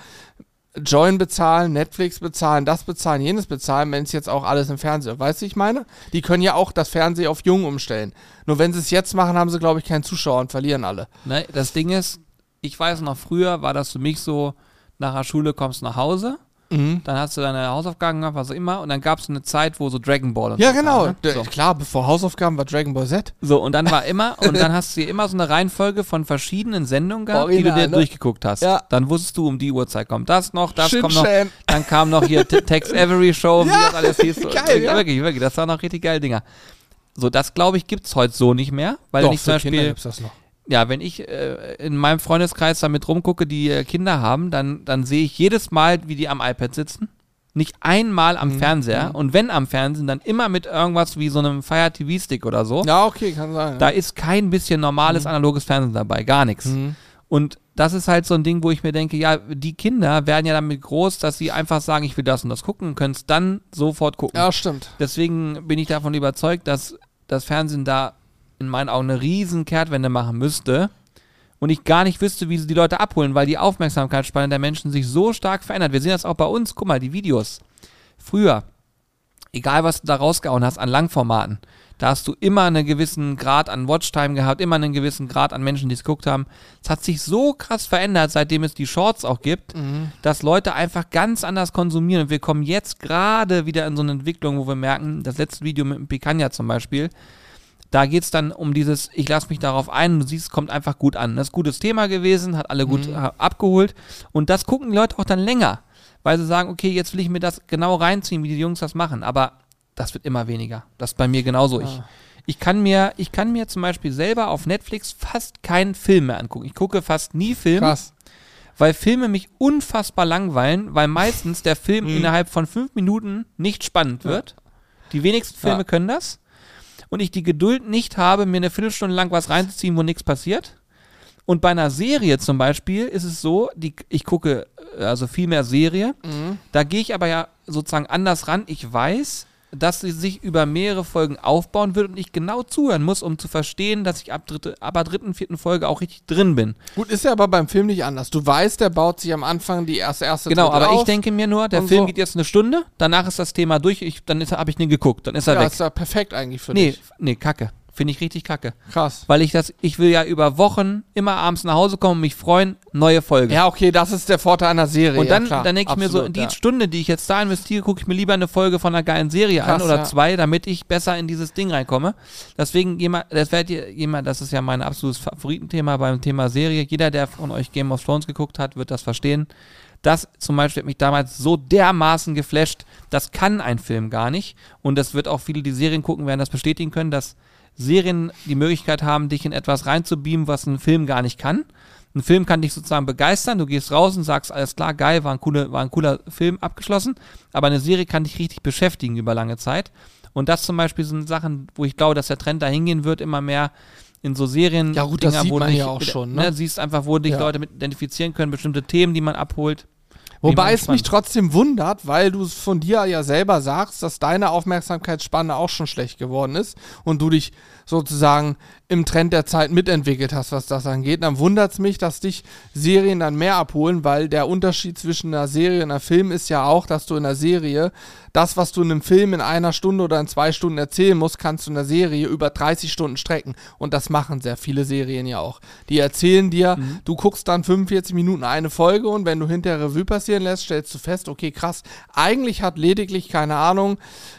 [SPEAKER 2] Join bezahlen, Netflix bezahlen, das bezahlen, jenes bezahlen, wenn es jetzt auch alles im Fernsehen. Weißt du, wie ich meine? Die können ja auch das Fernsehen auf jung umstellen. Nur wenn sie es jetzt machen, haben sie, glaube ich, keinen Zuschauer und verlieren alle.
[SPEAKER 1] Ne, das Ding ist, ich weiß noch, früher war das für mich so, nach der Schule kommst du nach Hause,
[SPEAKER 2] Mhm.
[SPEAKER 1] dann hast du deine Hausaufgaben gemacht, was auch immer, und dann gab es eine Zeit, wo so Dragon Ball und
[SPEAKER 2] Ja,
[SPEAKER 1] so
[SPEAKER 2] genau.
[SPEAKER 1] kam, ne?
[SPEAKER 2] D-
[SPEAKER 1] so.
[SPEAKER 2] Klar, bevor Hausaufgaben war Dragon Ball Z.
[SPEAKER 1] so, und dann war immer, und dann hast du hier immer so eine Reihenfolge von verschiedenen Sendungen gehabt, die du
[SPEAKER 2] Original,
[SPEAKER 1] dir
[SPEAKER 2] ne?
[SPEAKER 1] durchgeguckt hast.
[SPEAKER 2] Ja.
[SPEAKER 1] Dann wusstest du, um die Uhrzeit kommt das noch, das kommt noch,
[SPEAKER 2] Shin-Chan.
[SPEAKER 1] dann kam noch hier T- Tex Avery Show, wie
[SPEAKER 2] Ja,
[SPEAKER 1] das alles hieß. So,
[SPEAKER 2] geil, ja.
[SPEAKER 1] Wirklich, wirklich, das waren noch richtig geile Dinger. So, das glaube ich gibt's heute so nicht mehr, weil
[SPEAKER 2] Doch,
[SPEAKER 1] wenn ich zum
[SPEAKER 2] für Kinder
[SPEAKER 1] Beispiel
[SPEAKER 2] gibt's das noch.
[SPEAKER 1] ja, wenn ich äh, in meinem Freundeskreis damit rumgucke, die äh, Kinder haben, dann, dann sehe ich jedes Mal, wie die am iPad sitzen. Nicht einmal am
[SPEAKER 2] Mhm.
[SPEAKER 1] Fernseher.
[SPEAKER 2] Mhm.
[SPEAKER 1] Und wenn am Fernsehen, dann immer mit irgendwas wie so einem Fire T V-Stick oder so.
[SPEAKER 2] Ja, okay, kann sein.
[SPEAKER 1] Da ist kein bisschen normales analoges Fernsehen dabei. Gar nichts.
[SPEAKER 2] Mhm.
[SPEAKER 1] Und das ist halt so ein Ding, wo ich mir denke, ja, die Kinder werden ja damit groß, dass sie einfach sagen, ich will das und das gucken und können es dann sofort gucken.
[SPEAKER 2] Ja, stimmt.
[SPEAKER 1] Deswegen bin ich davon überzeugt, dass das Fernsehen da in meinen Augen eine riesen Kehrtwende machen müsste und ich gar nicht wüsste, wie sie die Leute abholen, weil die Aufmerksamkeitsspanne der Menschen sich so stark verändert. Wir sehen das auch bei uns. Guck mal, die Videos. Früher, egal was du da rausgehauen hast an Langformaten, da hast du immer einen gewissen Grad an Watchtime gehabt, immer einen gewissen Grad an Menschen, die es geguckt haben. Es hat sich so krass verändert, seitdem es die Shorts auch gibt,
[SPEAKER 2] Mhm.
[SPEAKER 1] dass Leute einfach ganz anders konsumieren. Und wir kommen jetzt gerade wieder in so eine Entwicklung, wo wir merken, das letzte Video mit dem Picanha zum Beispiel, da geht es dann um dieses, ich lasse mich darauf ein, du siehst, es kommt einfach gut an. Das ist ein gutes Thema gewesen, hat alle gut
[SPEAKER 2] Mhm.
[SPEAKER 1] äh, abgeholt. Und das gucken die Leute auch dann länger, weil sie sagen, okay, jetzt will ich mir das genau reinziehen, wie die Jungs das machen. Aber das wird immer weniger. Das ist bei mir genauso. Ich, ich, kann mir, ich kann mir zum Beispiel selber auf Netflix fast keinen Film mehr angucken. Ich gucke fast nie Filme,
[SPEAKER 2] Krass.
[SPEAKER 1] weil Filme mich unfassbar langweilen, weil meistens der Film
[SPEAKER 2] Mhm.
[SPEAKER 1] innerhalb von fünf Minuten nicht spannend wird. Die wenigsten Filme
[SPEAKER 2] Ja.
[SPEAKER 1] können das. Und ich die Geduld nicht habe, mir eine Viertelstunde lang was reinzuziehen, wo nichts passiert. Und bei einer Serie zum Beispiel ist es so, die, ich gucke äh, also viel mehr Serie,
[SPEAKER 2] Mhm.
[SPEAKER 1] da gehe ich aber ja sozusagen anders ran. Ich weiß, dass sie sich über mehrere Folgen aufbauen wird und ich genau zuhören muss, um zu verstehen, dass ich ab, dritte, ab der dritten, vierten Folge auch richtig drin bin.
[SPEAKER 2] Gut, ist ja aber beim Film nicht anders. Du weißt, der baut sich am Anfang die erste, erste
[SPEAKER 1] Genau,
[SPEAKER 2] Drittel
[SPEAKER 1] aber
[SPEAKER 2] auf.
[SPEAKER 1] ich denke mir nur, der
[SPEAKER 2] und
[SPEAKER 1] Film
[SPEAKER 2] so.
[SPEAKER 1] geht jetzt eine Stunde, danach ist das Thema durch, ich, dann habe ich den geguckt, dann ist er
[SPEAKER 2] Ja,
[SPEAKER 1] weg.
[SPEAKER 2] ist ja perfekt eigentlich für
[SPEAKER 1] Nee,
[SPEAKER 2] dich.
[SPEAKER 1] nee, kacke. Finde ich richtig kacke.
[SPEAKER 2] Krass.
[SPEAKER 1] Weil ich das, ich will ja über Wochen immer abends nach Hause kommen und mich freuen, neue Folge.
[SPEAKER 2] Ja, okay, das ist der Vorteil einer Serie.
[SPEAKER 1] Und dann,
[SPEAKER 2] ja, klar.
[SPEAKER 1] dann denke ich mir so, in die
[SPEAKER 2] ja.
[SPEAKER 1] Stunde, die ich jetzt da investiere, gucke ich mir lieber eine Folge von einer geilen Serie
[SPEAKER 2] Krass,
[SPEAKER 1] an oder
[SPEAKER 2] ja.
[SPEAKER 1] zwei, damit ich besser in dieses Ding reinkomme. Deswegen, jemand, das werdet ihr, jemand, das ist ja mein absolutes Favoritenthema beim Thema Serie. Jeder, der von euch Game of Thrones geguckt hat, wird das verstehen. Das zum Beispiel hat mich damals so dermaßen geflasht, das kann ein Film gar nicht. Und das wird auch viele, die Serien gucken, werden das bestätigen können, dass Serien die Möglichkeit haben, dich in etwas reinzubeamen, was ein Film gar nicht kann. Ein Film kann dich sozusagen begeistern, du gehst raus und sagst, alles klar, geil, war ein, coole, war ein cooler Film, abgeschlossen. Aber eine Serie kann dich richtig beschäftigen über lange Zeit. Und das zum Beispiel sind Sachen, wo ich glaube, dass der Trend dahin gehen wird, immer mehr in so Serien.
[SPEAKER 2] Ja gut, das
[SPEAKER 1] Dinger,
[SPEAKER 2] sieht
[SPEAKER 1] wo
[SPEAKER 2] man
[SPEAKER 1] dich,
[SPEAKER 2] ja auch schon. Ne?
[SPEAKER 1] Ne, siehst einfach, wo dich
[SPEAKER 2] Ja.
[SPEAKER 1] Leute mit identifizieren können, bestimmte Themen, die man abholt.
[SPEAKER 2] Wobei es mich trotzdem wundert, weil du es von dir ja selber sagst, dass deine Aufmerksamkeitsspanne auch schon schlecht geworden ist und du dich sozusagen im Trend der Zeit mitentwickelt hast, was das angeht. Dann wundert es mich, dass dich Serien dann mehr abholen, weil der Unterschied zwischen einer Serie und einem Film ist ja auch, dass du in einer Serie das, was du in einem Film in einer Stunde oder in zwei Stunden erzählen musst, kannst du in einer Serie über dreißig Stunden strecken. Und das machen sehr viele Serien ja auch. Die erzählen dir, mhm. du guckst dann fünfundvierzig Minuten eine Folge und wenn du hinterher Revue passieren lässt, stellst du fest, okay, krass, eigentlich hat lediglich, keine Ahnung,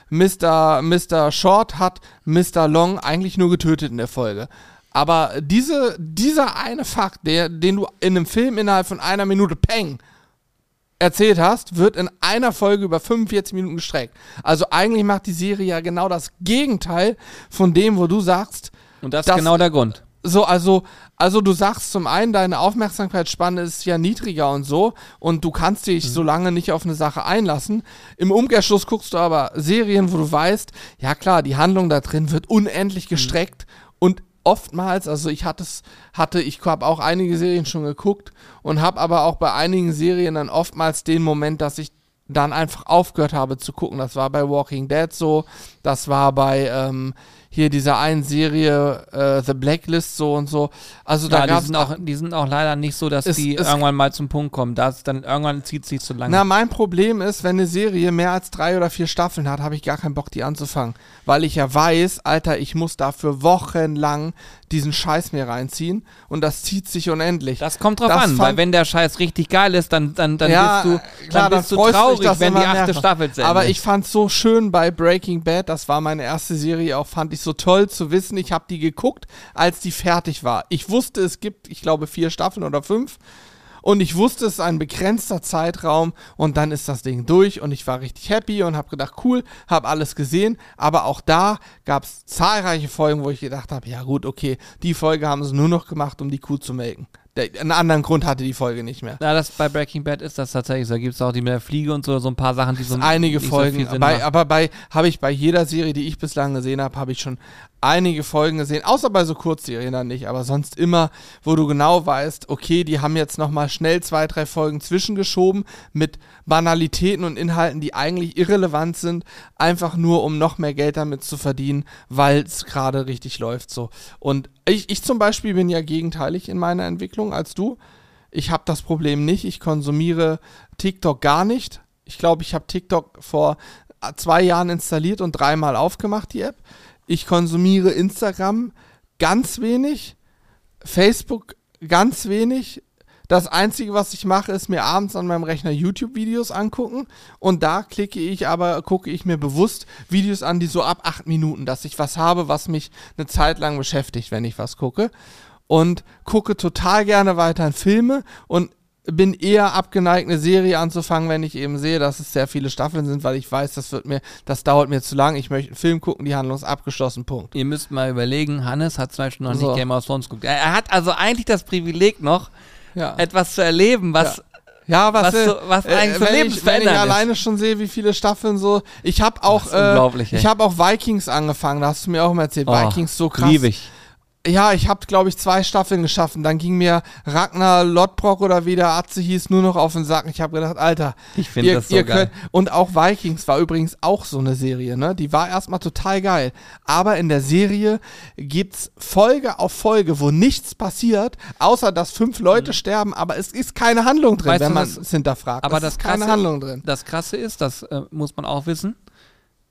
[SPEAKER 2] Mister Mister Short hat Mister Long eigentlich nur getötet in der Folge. Aber diese, dieser eine Fakt, der, den du in einem Film innerhalb von einer Minute Peng erzählt hast, wird in einer Folge über fünfundvierzig Minuten gestreckt. Also eigentlich macht die Serie ja genau das Gegenteil von dem, wo du sagst.
[SPEAKER 1] Und das ist genau der Grund.
[SPEAKER 2] So, also, also du sagst zum einen, deine Aufmerksamkeitsspanne ist ja niedriger und so und du kannst dich mhm. so lange nicht auf eine Sache einlassen. Im Umkehrschluss guckst du aber Serien, wo du weißt, ja klar, die Handlung da drin wird unendlich gestreckt mhm. und oftmals, also ich hatte es, hatte, ich habe auch einige Serien schon geguckt und habe aber auch bei einigen Serien dann oftmals den Moment, dass ich dann einfach aufgehört habe zu gucken. Das war bei Walking Dead so, das war bei ähm, hier dieser einen Serie äh, The Blacklist so und so. Also da
[SPEAKER 1] ja,
[SPEAKER 2] gab's
[SPEAKER 1] die sind auch, die sind auch leider nicht so, dass
[SPEAKER 2] es,
[SPEAKER 1] die
[SPEAKER 2] es,
[SPEAKER 1] irgendwann mal zum Punkt kommen. Das dann irgendwann zieht sich zu lange.
[SPEAKER 2] Na, mein Problem ist, wenn eine Serie mehr als drei oder vier Staffeln hat, habe ich gar keinen Bock, die anzufangen. Weil ich ja weiß, Alter, ich muss dafür wochenlang diesen Scheiß mir reinziehen und das zieht sich unendlich.
[SPEAKER 1] Das kommt drauf
[SPEAKER 2] das
[SPEAKER 1] an, weil wenn der Scheiß richtig geil ist, dann, dann, dann
[SPEAKER 2] ja,
[SPEAKER 1] bist du,
[SPEAKER 2] klar,
[SPEAKER 1] dann bist
[SPEAKER 2] dann
[SPEAKER 1] du traurig,
[SPEAKER 2] dich,
[SPEAKER 1] wenn die achte Staffel zu Ende
[SPEAKER 2] Aber
[SPEAKER 1] ist.
[SPEAKER 2] ich fand's so schön bei Breaking Bad, das war meine erste Serie, auch fand ich so toll zu wissen, ich habe die geguckt, als die fertig war. Ich wusste, es gibt, ich glaube, vier Staffeln oder fünf und ich wusste, es ist ein begrenzter Zeitraum und dann ist das Ding durch und ich war richtig happy und habe gedacht, cool, habe alles gesehen, aber auch da gab es zahlreiche Folgen, wo ich gedacht habe, ja gut, okay, die Folge haben sie nur noch gemacht, um die Kuh zu melken. Einen anderen Grund hatte die Folge nicht mehr.
[SPEAKER 1] Ja, das bei Breaking Bad ist das tatsächlich so. Da gibt es auch die mit der Fliege und so, so ein paar Sachen, die so
[SPEAKER 2] einige Folgen,
[SPEAKER 1] so
[SPEAKER 2] bei, aber bei habe ich bei jeder Serie, die ich bislang gesehen habe, habe ich schon einige Folgen gesehen, außer bei so Kurzserien dann nicht, aber sonst immer, wo du genau weißt, okay, die haben jetzt nochmal schnell zwei, drei Folgen zwischengeschoben mit Banalitäten und Inhalten, die eigentlich irrelevant sind, einfach nur, um noch mehr Geld damit zu verdienen, weil es gerade richtig läuft so. Und ich, ich zum Beispiel bin ja gegenteilig in meiner Entwicklung als du. Ich habe das Problem nicht, ich konsumiere TikTok gar nicht. Ich glaube, ich habe TikTok vor zwei Jahren installiert und dreimal aufgemacht, die App. Ich konsumiere Instagram ganz wenig, Facebook ganz wenig. Das Einzige, was ich mache, ist mir abends an meinem Rechner YouTube-Videos angucken und da klicke ich aber, gucke ich mir bewusst Videos an, die so ab acht Minuten, dass ich was habe, was mich eine Zeit lang beschäftigt, wenn ich was gucke und gucke total gerne weiterhin Filme und bin eher abgeneigt, eine Serie anzufangen, wenn ich eben sehe, dass es sehr viele Staffeln sind, weil ich weiß, das wird mir, das dauert mir zu lang. Ich möchte einen Film gucken, die Handlung ist abgeschlossen, Punkt.
[SPEAKER 1] Ihr müsst mal überlegen, Hannes hat zum Beispiel noch
[SPEAKER 2] so.
[SPEAKER 1] nicht Game of Thrones geguckt. Er, er hat also eigentlich das Privileg noch,
[SPEAKER 2] ja.
[SPEAKER 1] etwas zu erleben, was,
[SPEAKER 2] ja. Ja, was,
[SPEAKER 1] was, so, was
[SPEAKER 2] äh,
[SPEAKER 1] eigentlich so
[SPEAKER 2] wenn, ich, wenn ich alleine schon sehe, wie viele Staffeln so. Ich habe auch, äh, ich habe auch Vikings angefangen. Da hast du mir auch mal erzählt.
[SPEAKER 1] Oh,
[SPEAKER 2] Vikings so krass.
[SPEAKER 1] Liebe ich.
[SPEAKER 2] Ja, ich habe, glaube ich, zwei Staffeln geschaffen. Dann ging mir Ragnar Lodbrok oder wie der Atze hieß, nur noch auf den Sack. Ich habe gedacht, Alter,
[SPEAKER 1] ich finde das so
[SPEAKER 2] ihr
[SPEAKER 1] geil.
[SPEAKER 2] Könnt, und auch Vikings war übrigens auch so eine Serie, ne? Die war erstmal total geil. Aber in der Serie gibt's Folge auf Folge, wo nichts passiert, außer dass fünf Leute mhm. sterben, aber es ist keine Handlung drin,
[SPEAKER 1] weißt
[SPEAKER 2] wenn
[SPEAKER 1] du,
[SPEAKER 2] man
[SPEAKER 1] das,
[SPEAKER 2] es hinterfragt.
[SPEAKER 1] Aber
[SPEAKER 2] es
[SPEAKER 1] das
[SPEAKER 2] ist
[SPEAKER 1] krasse,
[SPEAKER 2] keine Handlung drin.
[SPEAKER 1] Das Krasse ist, das äh, muss man auch wissen,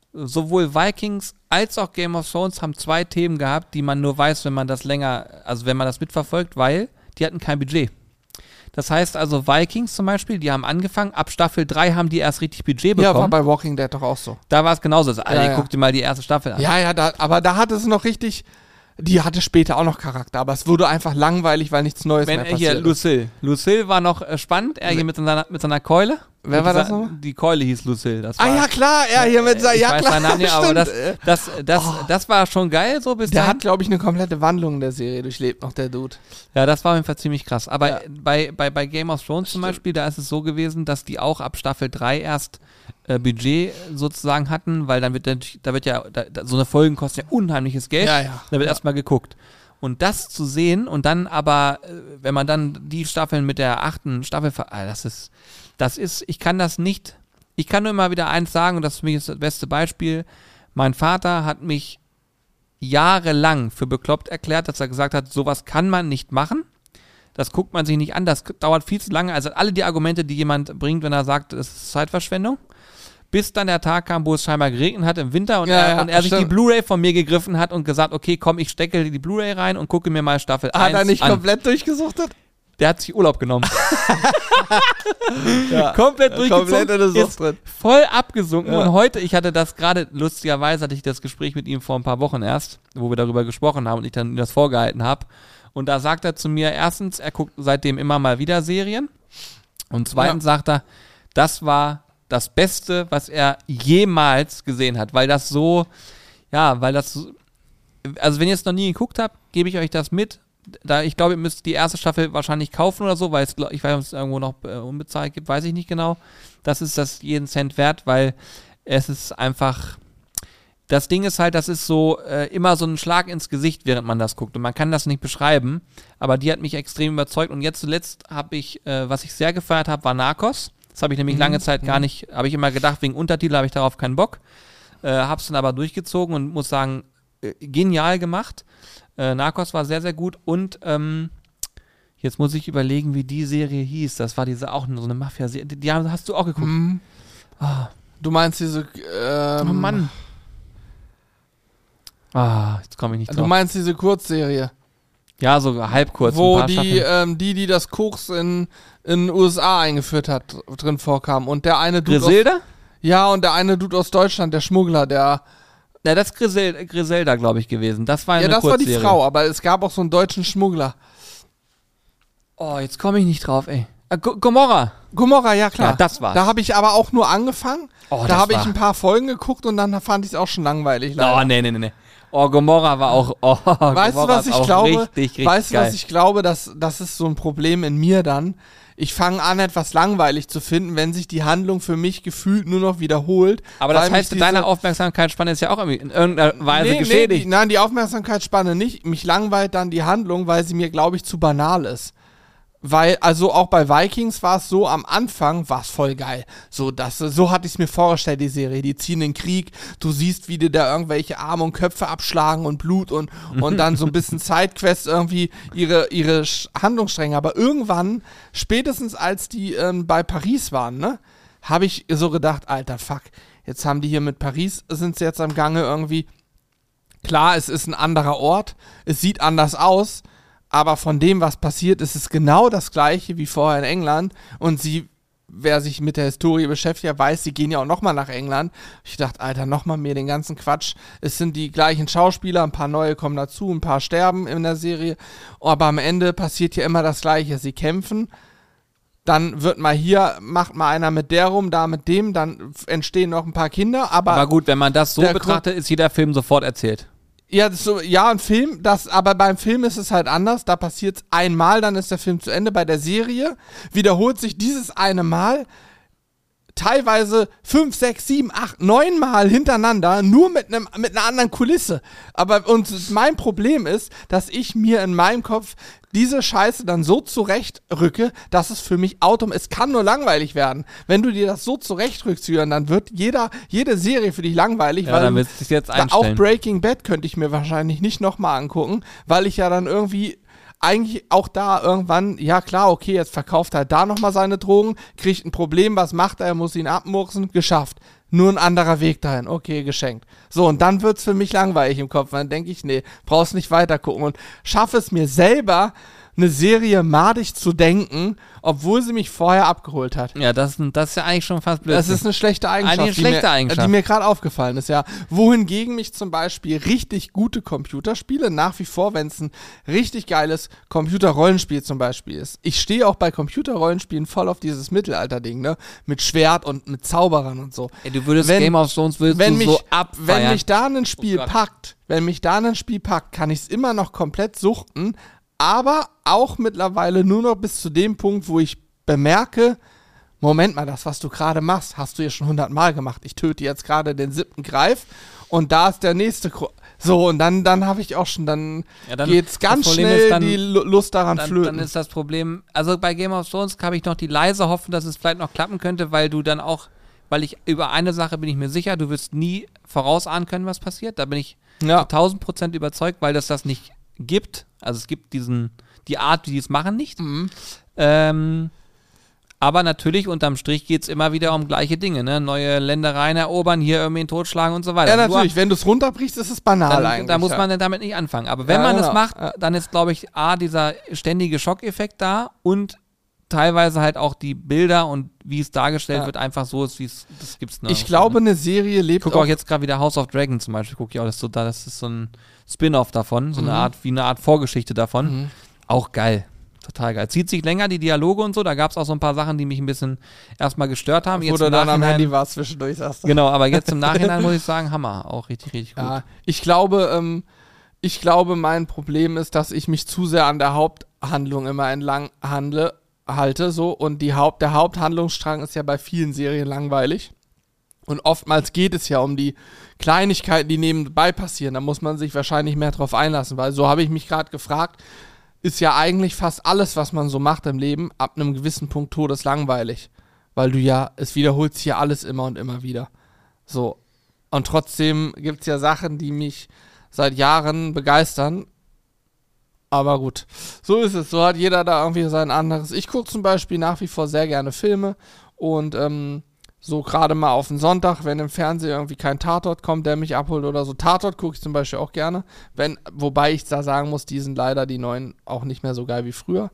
[SPEAKER 1] sowohl Vikings als auch Game of Thrones haben zwei Themen gehabt, die man nur weiß, wenn man das länger, also wenn man das mitverfolgt, weil die hatten kein Budget. Das heißt also Vikings zum Beispiel, die haben angefangen, ab Staffel drei haben die erst richtig Budget bekommen.
[SPEAKER 2] Ja, war bei Walking Dead doch auch so.
[SPEAKER 1] Da war es genauso. Also,
[SPEAKER 2] ja, ja.
[SPEAKER 1] guck dir mal die erste Staffel an.
[SPEAKER 2] Ja, ja, da, aber da hatte es noch richtig, die hatte später auch noch Charakter, aber es wurde einfach langweilig, weil nichts Neues
[SPEAKER 1] Wenn
[SPEAKER 2] mehr
[SPEAKER 1] er hier,
[SPEAKER 2] passiert ist.
[SPEAKER 1] Lucille. Lucille war noch äh, spannend, er hier mit seiner, mit seiner Keule.
[SPEAKER 2] Wer
[SPEAKER 1] mit
[SPEAKER 2] war
[SPEAKER 1] dieser,
[SPEAKER 2] das nochmal?
[SPEAKER 1] Die Keule hieß Lucille. Das war,
[SPEAKER 2] Ah ja, klar, er hier mit seinem,
[SPEAKER 1] ich
[SPEAKER 2] ja
[SPEAKER 1] weiß
[SPEAKER 2] klar,
[SPEAKER 1] seinen Namen nicht, aber
[SPEAKER 2] stimmt.
[SPEAKER 1] das, das, das,
[SPEAKER 2] Oh.
[SPEAKER 1] das war schon geil so bis
[SPEAKER 2] Der
[SPEAKER 1] dahin.
[SPEAKER 2] hat, glaube ich, eine komplette Wandlung in der Serie durchlebt, noch der Dude.
[SPEAKER 1] Ja, das war auf jeden Fall ziemlich krass. Aber
[SPEAKER 2] Ja.
[SPEAKER 1] bei, bei, bei Game of Thrones zum
[SPEAKER 2] Stimmt.
[SPEAKER 1] Beispiel, da ist es so gewesen, dass die auch ab Staffel drei erst äh, Budget sozusagen hatten, weil dann wird natürlich- da wird ja, da, da, so eine Folgen kosten ja unheimliches Geld.
[SPEAKER 2] Ja, ja.
[SPEAKER 1] Da wird
[SPEAKER 2] Ja.
[SPEAKER 1] erstmal geguckt. Und das zu sehen und dann aber, äh, wenn man dann die Staffeln mit der achten Staffel, ver- ah, das ist, das ist, ich kann das nicht, ich kann nur immer wieder eins sagen, und das für mich ist das beste Beispiel. Mein Vater hat mich jahrelang für bekloppt erklärt, dass er gesagt hat, sowas kann man nicht machen. Das guckt man sich nicht an, das dauert viel zu lange. Also alle die Argumente, die jemand bringt, wenn er sagt, es ist Zeitverschwendung. Bis dann der Tag kam, wo es scheinbar geregnet hat im Winter und
[SPEAKER 2] Ja,
[SPEAKER 1] er,
[SPEAKER 2] ja,
[SPEAKER 1] und er sich die
[SPEAKER 2] stimmt.
[SPEAKER 1] Blu-ray von mir gegriffen hat und gesagt, okay, komm, ich stecke die Blu-ray rein und gucke mir mal Staffel
[SPEAKER 2] Hat
[SPEAKER 1] eins
[SPEAKER 2] er nicht
[SPEAKER 1] an.
[SPEAKER 2] komplett durchgesuchtet?
[SPEAKER 1] Der hat sich Urlaub genommen.
[SPEAKER 2] Ja.
[SPEAKER 1] komplett durchgezogen.
[SPEAKER 2] Komplett in der Sucht
[SPEAKER 1] ist
[SPEAKER 2] drin.
[SPEAKER 1] voll abgesunken.
[SPEAKER 2] Ja.
[SPEAKER 1] Und heute, ich hatte das gerade, lustigerweise hatte ich das Gespräch mit ihm vor ein paar Wochen erst, wo wir darüber gesprochen haben und ich dann das vorgehalten habe. Und da sagt er zu mir, erstens, er guckt seitdem immer mal wieder Serien. Und zweitens
[SPEAKER 2] Ja.
[SPEAKER 1] sagt er, das war das Beste, was er jemals gesehen hat. Weil das so, ja, weil das, so- also wenn ihr es noch nie geguckt habt, gebe ich euch das mit. Da, ich glaube, ihr müsst die erste Staffel wahrscheinlich kaufen oder so, weil es, glaub- ich weiß nicht, ob es irgendwo noch äh, unbezahlt gibt, weiß ich nicht genau. Das ist das jeden Cent wert, weil es ist einfach, das Ding ist halt, das ist so äh, immer so ein Schlag ins Gesicht, während man das guckt und man kann das nicht beschreiben, aber die hat mich extrem überzeugt und jetzt zuletzt habe ich, äh, was ich sehr gefeiert habe, war Narcos. Das habe ich nämlich
[SPEAKER 2] Mhm.
[SPEAKER 1] lange Zeit gar nicht, habe ich immer gedacht, wegen Untertitel habe ich darauf keinen Bock. Äh, habe es dann aber durchgezogen und muss sagen, äh, genial gemacht. Äh, Narcos war sehr, sehr gut und ähm, jetzt muss ich überlegen, wie die Serie hieß. Das war diese auch so eine Mafia-Serie. Die, die haben- hast du auch geguckt.
[SPEAKER 2] Mhm.
[SPEAKER 1] Ah,
[SPEAKER 2] Du meinst diese, ähm,
[SPEAKER 1] oh Mann. Ah, jetzt komme ich nicht
[SPEAKER 2] Du
[SPEAKER 1] drauf.
[SPEAKER 2] meinst diese Kurzserie,
[SPEAKER 1] Ja, so halb kurz. ein
[SPEAKER 2] wo
[SPEAKER 1] paar
[SPEAKER 2] die,
[SPEAKER 1] Staffeln.
[SPEAKER 2] ähm, die, die das Koks in in den U S A eingeführt hat, drin vorkam. Und der eine Dude aus,
[SPEAKER 1] Griselda?
[SPEAKER 2] ja, und der eine Dude aus Deutschland, der Schmuggler, der,
[SPEAKER 1] Ja, das ist Grisel, Griselda, glaube ich, gewesen. Das war
[SPEAKER 2] ja,
[SPEAKER 1] eine
[SPEAKER 2] das war die
[SPEAKER 1] Kurzserie.
[SPEAKER 2] Frau, aber es gab auch so einen deutschen Schmuggler.
[SPEAKER 1] Oh, jetzt komme ich nicht drauf, ey. Ah, G Gomorra.
[SPEAKER 2] Gomorra, ja klar.
[SPEAKER 1] Ja, das war's.
[SPEAKER 2] Da habe ich aber auch nur angefangen.
[SPEAKER 1] Oh,
[SPEAKER 2] da
[SPEAKER 1] das
[SPEAKER 2] habe ich
[SPEAKER 1] war-
[SPEAKER 2] ein paar Folgen geguckt und dann fand ich es auch schon langweilig.
[SPEAKER 1] Oh,
[SPEAKER 2] leider.
[SPEAKER 1] nee, nee, nee, nee. Oh, Gomorra war auch, oh,
[SPEAKER 2] Weißt du,
[SPEAKER 1] Gomorra
[SPEAKER 2] was
[SPEAKER 1] ist
[SPEAKER 2] ich
[SPEAKER 1] auch
[SPEAKER 2] glaube?
[SPEAKER 1] Richtig, richtig
[SPEAKER 2] weißt du,
[SPEAKER 1] geil.
[SPEAKER 2] was ich glaube? Das, das ist so ein Problem in mir dann. Ich fange an, etwas langweilig zu finden, wenn sich die Handlung für mich gefühlt nur noch wiederholt.
[SPEAKER 1] Aber das
[SPEAKER 2] weil mich
[SPEAKER 1] heißt,
[SPEAKER 2] diese-
[SPEAKER 1] deine Aufmerksamkeitsspanne ist ja auch irgendwie in irgendeiner Weise
[SPEAKER 2] Nee, nee,
[SPEAKER 1] geschädigt.
[SPEAKER 2] die, nein, die Aufmerksamkeitsspanne nicht. Mich langweilt dann die Handlung, weil sie mir, glaube ich, zu banal ist. Weil, also auch bei Vikings war es so, am Anfang war es voll geil. So, das, so hatte ich es mir vorgestellt, die Serie. Die ziehen in den Krieg, du siehst, wie die da irgendwelche Arme und Köpfe abschlagen und Blut und, und dann so ein bisschen Sidequest irgendwie ihre, ihre Sch- Handlungsstränge. Aber irgendwann, spätestens als die ähm, bei Paris waren, ne, habe ich so gedacht, alter Fuck, jetzt haben die hier mit Paris, sind sie jetzt am Gange irgendwie. Klar, es ist ein anderer Ort, es sieht anders aus, aber von dem, was passiert, ist es genau das gleiche wie vorher in England. Und sie, wer sich mit der Historie beschäftigt, weiß, sie gehen ja auch nochmal nach England. Ich dachte, Alter, nochmal mehr den ganzen Quatsch. Es sind die gleichen Schauspieler, ein paar neue kommen dazu, ein paar sterben in der Serie. Aber am Ende passiert ja immer das Gleiche. Sie kämpfen, dann wird mal hier, macht mal einer mit der rum, da mit dem, dann entstehen noch ein paar Kinder. Aber,
[SPEAKER 1] Aber gut, wenn man das so
[SPEAKER 2] der
[SPEAKER 1] betrachtet, ist jeder Film sofort erzählt.
[SPEAKER 2] Ja, das ist so, ja, ein Film, das, aber beim Film ist es halt anders. Da passiert es einmal, dann ist der Film zu Ende. Bei der Serie wiederholt sich dieses eine Mal teilweise fünf, sechs, sieben, acht, neun Mal hintereinander, nur mit einem mit einer anderen Kulisse. Aber und mein Problem ist, dass ich mir in meinem Kopf diese Scheiße dann so zurechtrücke, dass es für mich autom, es kann nur langweilig werden. Wenn du dir das so zurechtrückst, Jürgen, dann wird jeder, jede Serie für dich langweilig,
[SPEAKER 1] Ja,
[SPEAKER 2] weil
[SPEAKER 1] dann willst du es jetzt
[SPEAKER 2] da auch
[SPEAKER 1] einstellen.
[SPEAKER 2] Breaking Bad könnte ich mir wahrscheinlich nicht nochmal angucken, weil ich ja dann irgendwie eigentlich auch da irgendwann, ja klar, okay, jetzt verkauft er da nochmal seine Drogen, kriegt ein Problem, was macht er, er muss ihn abmurksen, geschafft. nur ein anderer Weg dahin. Okay, geschenkt. So, und dann wird's für mich langweilig im Kopf. Dann denke ich, nee, brauchst nicht weiter gucken. Und schaffe es mir selber, eine Serie madig zu denken, obwohl sie mich vorher abgeholt hat.
[SPEAKER 1] Ja, das, das ist ja eigentlich schon fast blöd.
[SPEAKER 2] Das ist eine schlechte Eigenschaft,
[SPEAKER 1] Eine schlechte
[SPEAKER 2] die mir,
[SPEAKER 1] Eigenschaft.
[SPEAKER 2] die mir gerade aufgefallen ist, ja. Wohingegen mich zum Beispiel richtig gute Computerspiele, nach wie vor, wenn es ein richtig geiles Computerrollenspiel zum Beispiel ist. Ich stehe auch bei Computerrollenspielen voll auf dieses Mittelalter-Ding, ne? Mit Schwert und mit Zauberern und so.
[SPEAKER 1] Ey, du würdest
[SPEAKER 2] Wenn-
[SPEAKER 1] Game of Thrones würdest
[SPEAKER 2] Wenn
[SPEAKER 1] du
[SPEAKER 2] mich,
[SPEAKER 1] so abfeiern.
[SPEAKER 2] wenn mich da ein Spiel
[SPEAKER 1] Oh Gott.
[SPEAKER 2] packt, wenn mich da ein Spiel packt, kann ich es immer noch komplett suchten, aber auch mittlerweile nur noch bis zu dem Punkt, wo ich bemerke, Moment mal, das, was du gerade machst, hast du ja schon hundertmal gemacht. Ich töte jetzt gerade den siebten Greif und da ist der nächste. Kro so, und dann, dann habe ich auch schon, dann,
[SPEAKER 1] Ja, dann-
[SPEAKER 2] geht's ganz
[SPEAKER 1] das Problem
[SPEAKER 2] schnell
[SPEAKER 1] ist dann-
[SPEAKER 2] die Lu- Lust daran
[SPEAKER 1] dann,
[SPEAKER 2] flöten.
[SPEAKER 1] dann ist das Problem, also bei Game of Thrones habe ich noch die leise Hoffnung, dass es vielleicht noch klappen könnte, weil du dann auch, weil ich über eine Sache bin ich mir sicher, du wirst nie vorausahnen können, was passiert. Da bin ich
[SPEAKER 2] ja.
[SPEAKER 1] tausend Prozent überzeugt, weil das das nicht gibt. Also es gibt diesen, die Art, wie die es machen, nicht.
[SPEAKER 2] Mhm.
[SPEAKER 1] Ähm, aber natürlich, unterm Strich geht es immer wieder um gleiche Dinge, ne? Neue Ländereien erobern, hier irgendwie einen totschlagen und so weiter.
[SPEAKER 2] Ja,
[SPEAKER 1] Nur-
[SPEAKER 2] natürlich, wenn du es runterbrichst, ist es banal
[SPEAKER 1] dann,
[SPEAKER 2] eigentlich.
[SPEAKER 1] da muss
[SPEAKER 2] ja.
[SPEAKER 1] man dann damit nicht anfangen. Aber wenn
[SPEAKER 2] Ja,
[SPEAKER 1] man
[SPEAKER 2] genau.
[SPEAKER 1] es macht,
[SPEAKER 2] Ja.
[SPEAKER 1] dann ist, glaube ich, A, dieser ständige Schockeffekt da und teilweise halt auch die Bilder und wie es dargestellt
[SPEAKER 2] Ja.
[SPEAKER 1] wird, einfach so ist, wie es, das gibt's
[SPEAKER 2] Ich glaube, eine Serie
[SPEAKER 1] ich
[SPEAKER 2] lebt
[SPEAKER 1] gucke auch jetzt gerade wieder House of Dragon zum Beispiel, gucke ich auch, das ist, so, das ist so ein Spin-off davon, so eine
[SPEAKER 2] Mhm.
[SPEAKER 1] Art, wie eine Art Vorgeschichte davon.
[SPEAKER 2] Mhm.
[SPEAKER 1] Auch geil. Total geil. Zieht sich länger, die Dialoge und so, da gab es auch so ein paar Sachen, die mich ein bisschen erstmal gestört haben. Jetzt
[SPEAKER 2] Wo du
[SPEAKER 1] im
[SPEAKER 2] dann am
[SPEAKER 1] Nachhinein-
[SPEAKER 2] Handy warst zwischendurch, sagst du.
[SPEAKER 1] Genau, aber jetzt im Nachhinein muss ich sagen, Hammer. Auch richtig, richtig gut.
[SPEAKER 2] Ja, ich glaube, ähm, ich glaube, mein Problem ist, dass ich mich zu sehr an der Haupthandlung immer entlang handle, halte, so, und die Haupt, der Haupthandlungsstrang ist ja bei vielen Serien langweilig. Und oftmals geht es ja um die Kleinigkeiten, die nebenbei passieren. Da muss man sich wahrscheinlich mehr drauf einlassen, weil so habe ich mich gerade gefragt, ist ja eigentlich fast alles, was man so macht im Leben, ab einem gewissen Punkt todeslangweilig. Weil du ja, es wiederholt sich ja alles immer und immer wieder. So. Und trotzdem gibt es ja Sachen, die mich seit Jahren begeistern. Aber gut, so ist es. So hat jeder da irgendwie sein anderes. Ich gucke zum Beispiel nach wie vor sehr gerne Filme und ähm, so gerade mal auf den Sonntag, wenn im Fernsehen irgendwie kein Tatort kommt, der mich abholt oder so. Tatort gucke ich zum Beispiel auch gerne. Wenn, wobei ich da sagen muss, die sind leider die neuen auch nicht mehr so geil wie früher.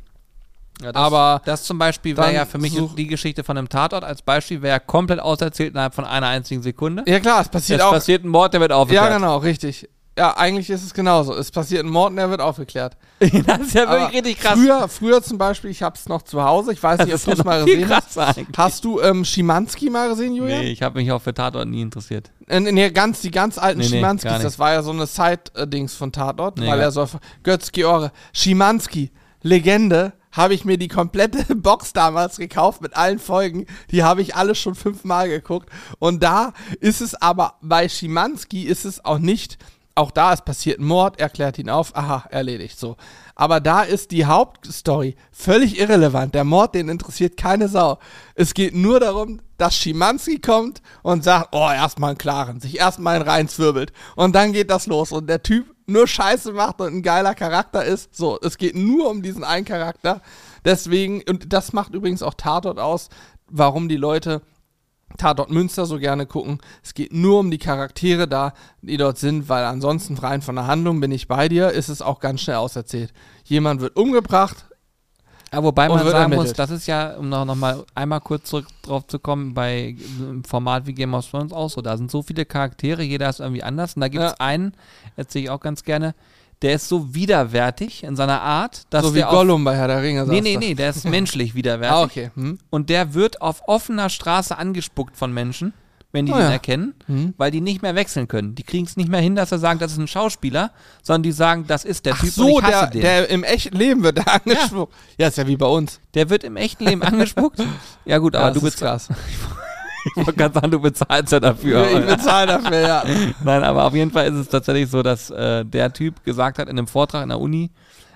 [SPEAKER 1] Ja, das,
[SPEAKER 2] Aber
[SPEAKER 1] das zum Beispiel wäre
[SPEAKER 2] dann
[SPEAKER 1] ja für mich
[SPEAKER 2] such-
[SPEAKER 1] die Geschichte von einem Tatort als Beispiel, wäre ja komplett auserzählt innerhalb von einer einzigen Sekunde.
[SPEAKER 2] Ja klar, es passiert
[SPEAKER 1] Es
[SPEAKER 2] auch.
[SPEAKER 1] passiert ein Mord, der wird
[SPEAKER 2] Ja,
[SPEAKER 1] aufgeklärt.
[SPEAKER 2] genau, richtig. Ja, eigentlich ist es genauso. Es passiert ein Mord und der wird aufgeklärt.
[SPEAKER 1] Das ist ja
[SPEAKER 2] Aber
[SPEAKER 1] wirklich richtig krass.
[SPEAKER 2] Früher, früher zum Beispiel, ich hab's noch zu Hause, ich weiß
[SPEAKER 1] Das
[SPEAKER 2] nicht, ob
[SPEAKER 1] ist
[SPEAKER 2] du es
[SPEAKER 1] ja
[SPEAKER 2] mal
[SPEAKER 1] noch viel
[SPEAKER 2] gesehen hast.
[SPEAKER 1] krasser eigentlich.
[SPEAKER 2] Hast du ähm, Schimanski mal gesehen, Julian?
[SPEAKER 1] Nee, ich habe mich auch für Tatort nie interessiert.
[SPEAKER 2] Äh, nee, ganz, die ganz alten
[SPEAKER 1] Nee, nee,
[SPEAKER 2] Schimanskis,
[SPEAKER 1] gar nicht.
[SPEAKER 2] das war ja so eine Side-Dings von Tatort,
[SPEAKER 1] Nee,
[SPEAKER 2] weil
[SPEAKER 1] gar-
[SPEAKER 2] er so Götz-George, Schimanski, Legende, habe ich mir die komplette Box damals gekauft mit allen Folgen, die habe ich alle schon fünfmal geguckt und da ist es aber, bei Schimanski ist es auch nicht, auch da ist passiert ein Mord, er klärt ihn auf, aha, erledigt, so. Aber da ist die Hauptstory völlig irrelevant. Der Mord, den interessiert keine Sau. Es geht nur darum, dass Schimanski kommt und sagt, oh, erstmal einen klaren, sich erstmal einen reinzwirbelt. Und dann geht das los. Und der Typ nur Scheiße macht und ein geiler Charakter ist. So, es geht nur um diesen einen Charakter. Deswegen, und das macht übrigens auch Tatort aus, warum die Leute Tatort Münster so gerne gucken. Es geht nur um die Charaktere da, die dort sind, weil ansonsten rein von der Handlung bin ich bei dir, ist es auch ganz schnell auserzählt. Jemand wird umgebracht.
[SPEAKER 1] Ja, wobei
[SPEAKER 2] Und
[SPEAKER 1] man
[SPEAKER 2] wird
[SPEAKER 1] sagen
[SPEAKER 2] ermittelt.
[SPEAKER 1] muss, das ist ja, um noch, noch mal einmal kurz zurück drauf zu kommen, bei einem Format wie Game of Thrones auch so, da sind so viele Charaktere, jeder ist irgendwie anders und da gibt es
[SPEAKER 2] Ja.
[SPEAKER 1] einen, erzähle ich auch ganz gerne, der ist so widerwärtig in seiner Art, dass
[SPEAKER 2] so wie
[SPEAKER 1] der auf,
[SPEAKER 2] Gollum bei Herr der Ringe.
[SPEAKER 1] Nee,
[SPEAKER 2] sagst
[SPEAKER 1] nee,
[SPEAKER 2] du.
[SPEAKER 1] nee, der ist menschlich widerwärtig
[SPEAKER 2] Ah, okay. Hm?
[SPEAKER 1] und der wird auf offener Straße angespuckt von Menschen, wenn die
[SPEAKER 2] Oh
[SPEAKER 1] den
[SPEAKER 2] ja.
[SPEAKER 1] erkennen,
[SPEAKER 2] Hm.
[SPEAKER 1] weil die nicht mehr wechseln können. Die kriegen es nicht mehr hin, dass sie sagen, das ist ein Schauspieler, sondern die sagen, das ist der
[SPEAKER 2] Ach
[SPEAKER 1] Typ
[SPEAKER 2] so,
[SPEAKER 1] und ich hasse
[SPEAKER 2] der,
[SPEAKER 1] den.
[SPEAKER 2] der im echten Leben wird da angespuckt. Ja. ist ja wie bei uns.
[SPEAKER 1] Der wird im echten Leben angespuckt. Ja gut, aber
[SPEAKER 2] Ja,
[SPEAKER 1] du
[SPEAKER 2] das ist
[SPEAKER 1] bezahlst.
[SPEAKER 2] krass.
[SPEAKER 1] Ich wollte gerade sagen, du bezahlst ja dafür.
[SPEAKER 2] Ich bezahle dafür, ja.
[SPEAKER 1] Nein, aber auf jeden Fall ist es tatsächlich so, dass äh, der Typ gesagt hat in einem Vortrag in der Uni,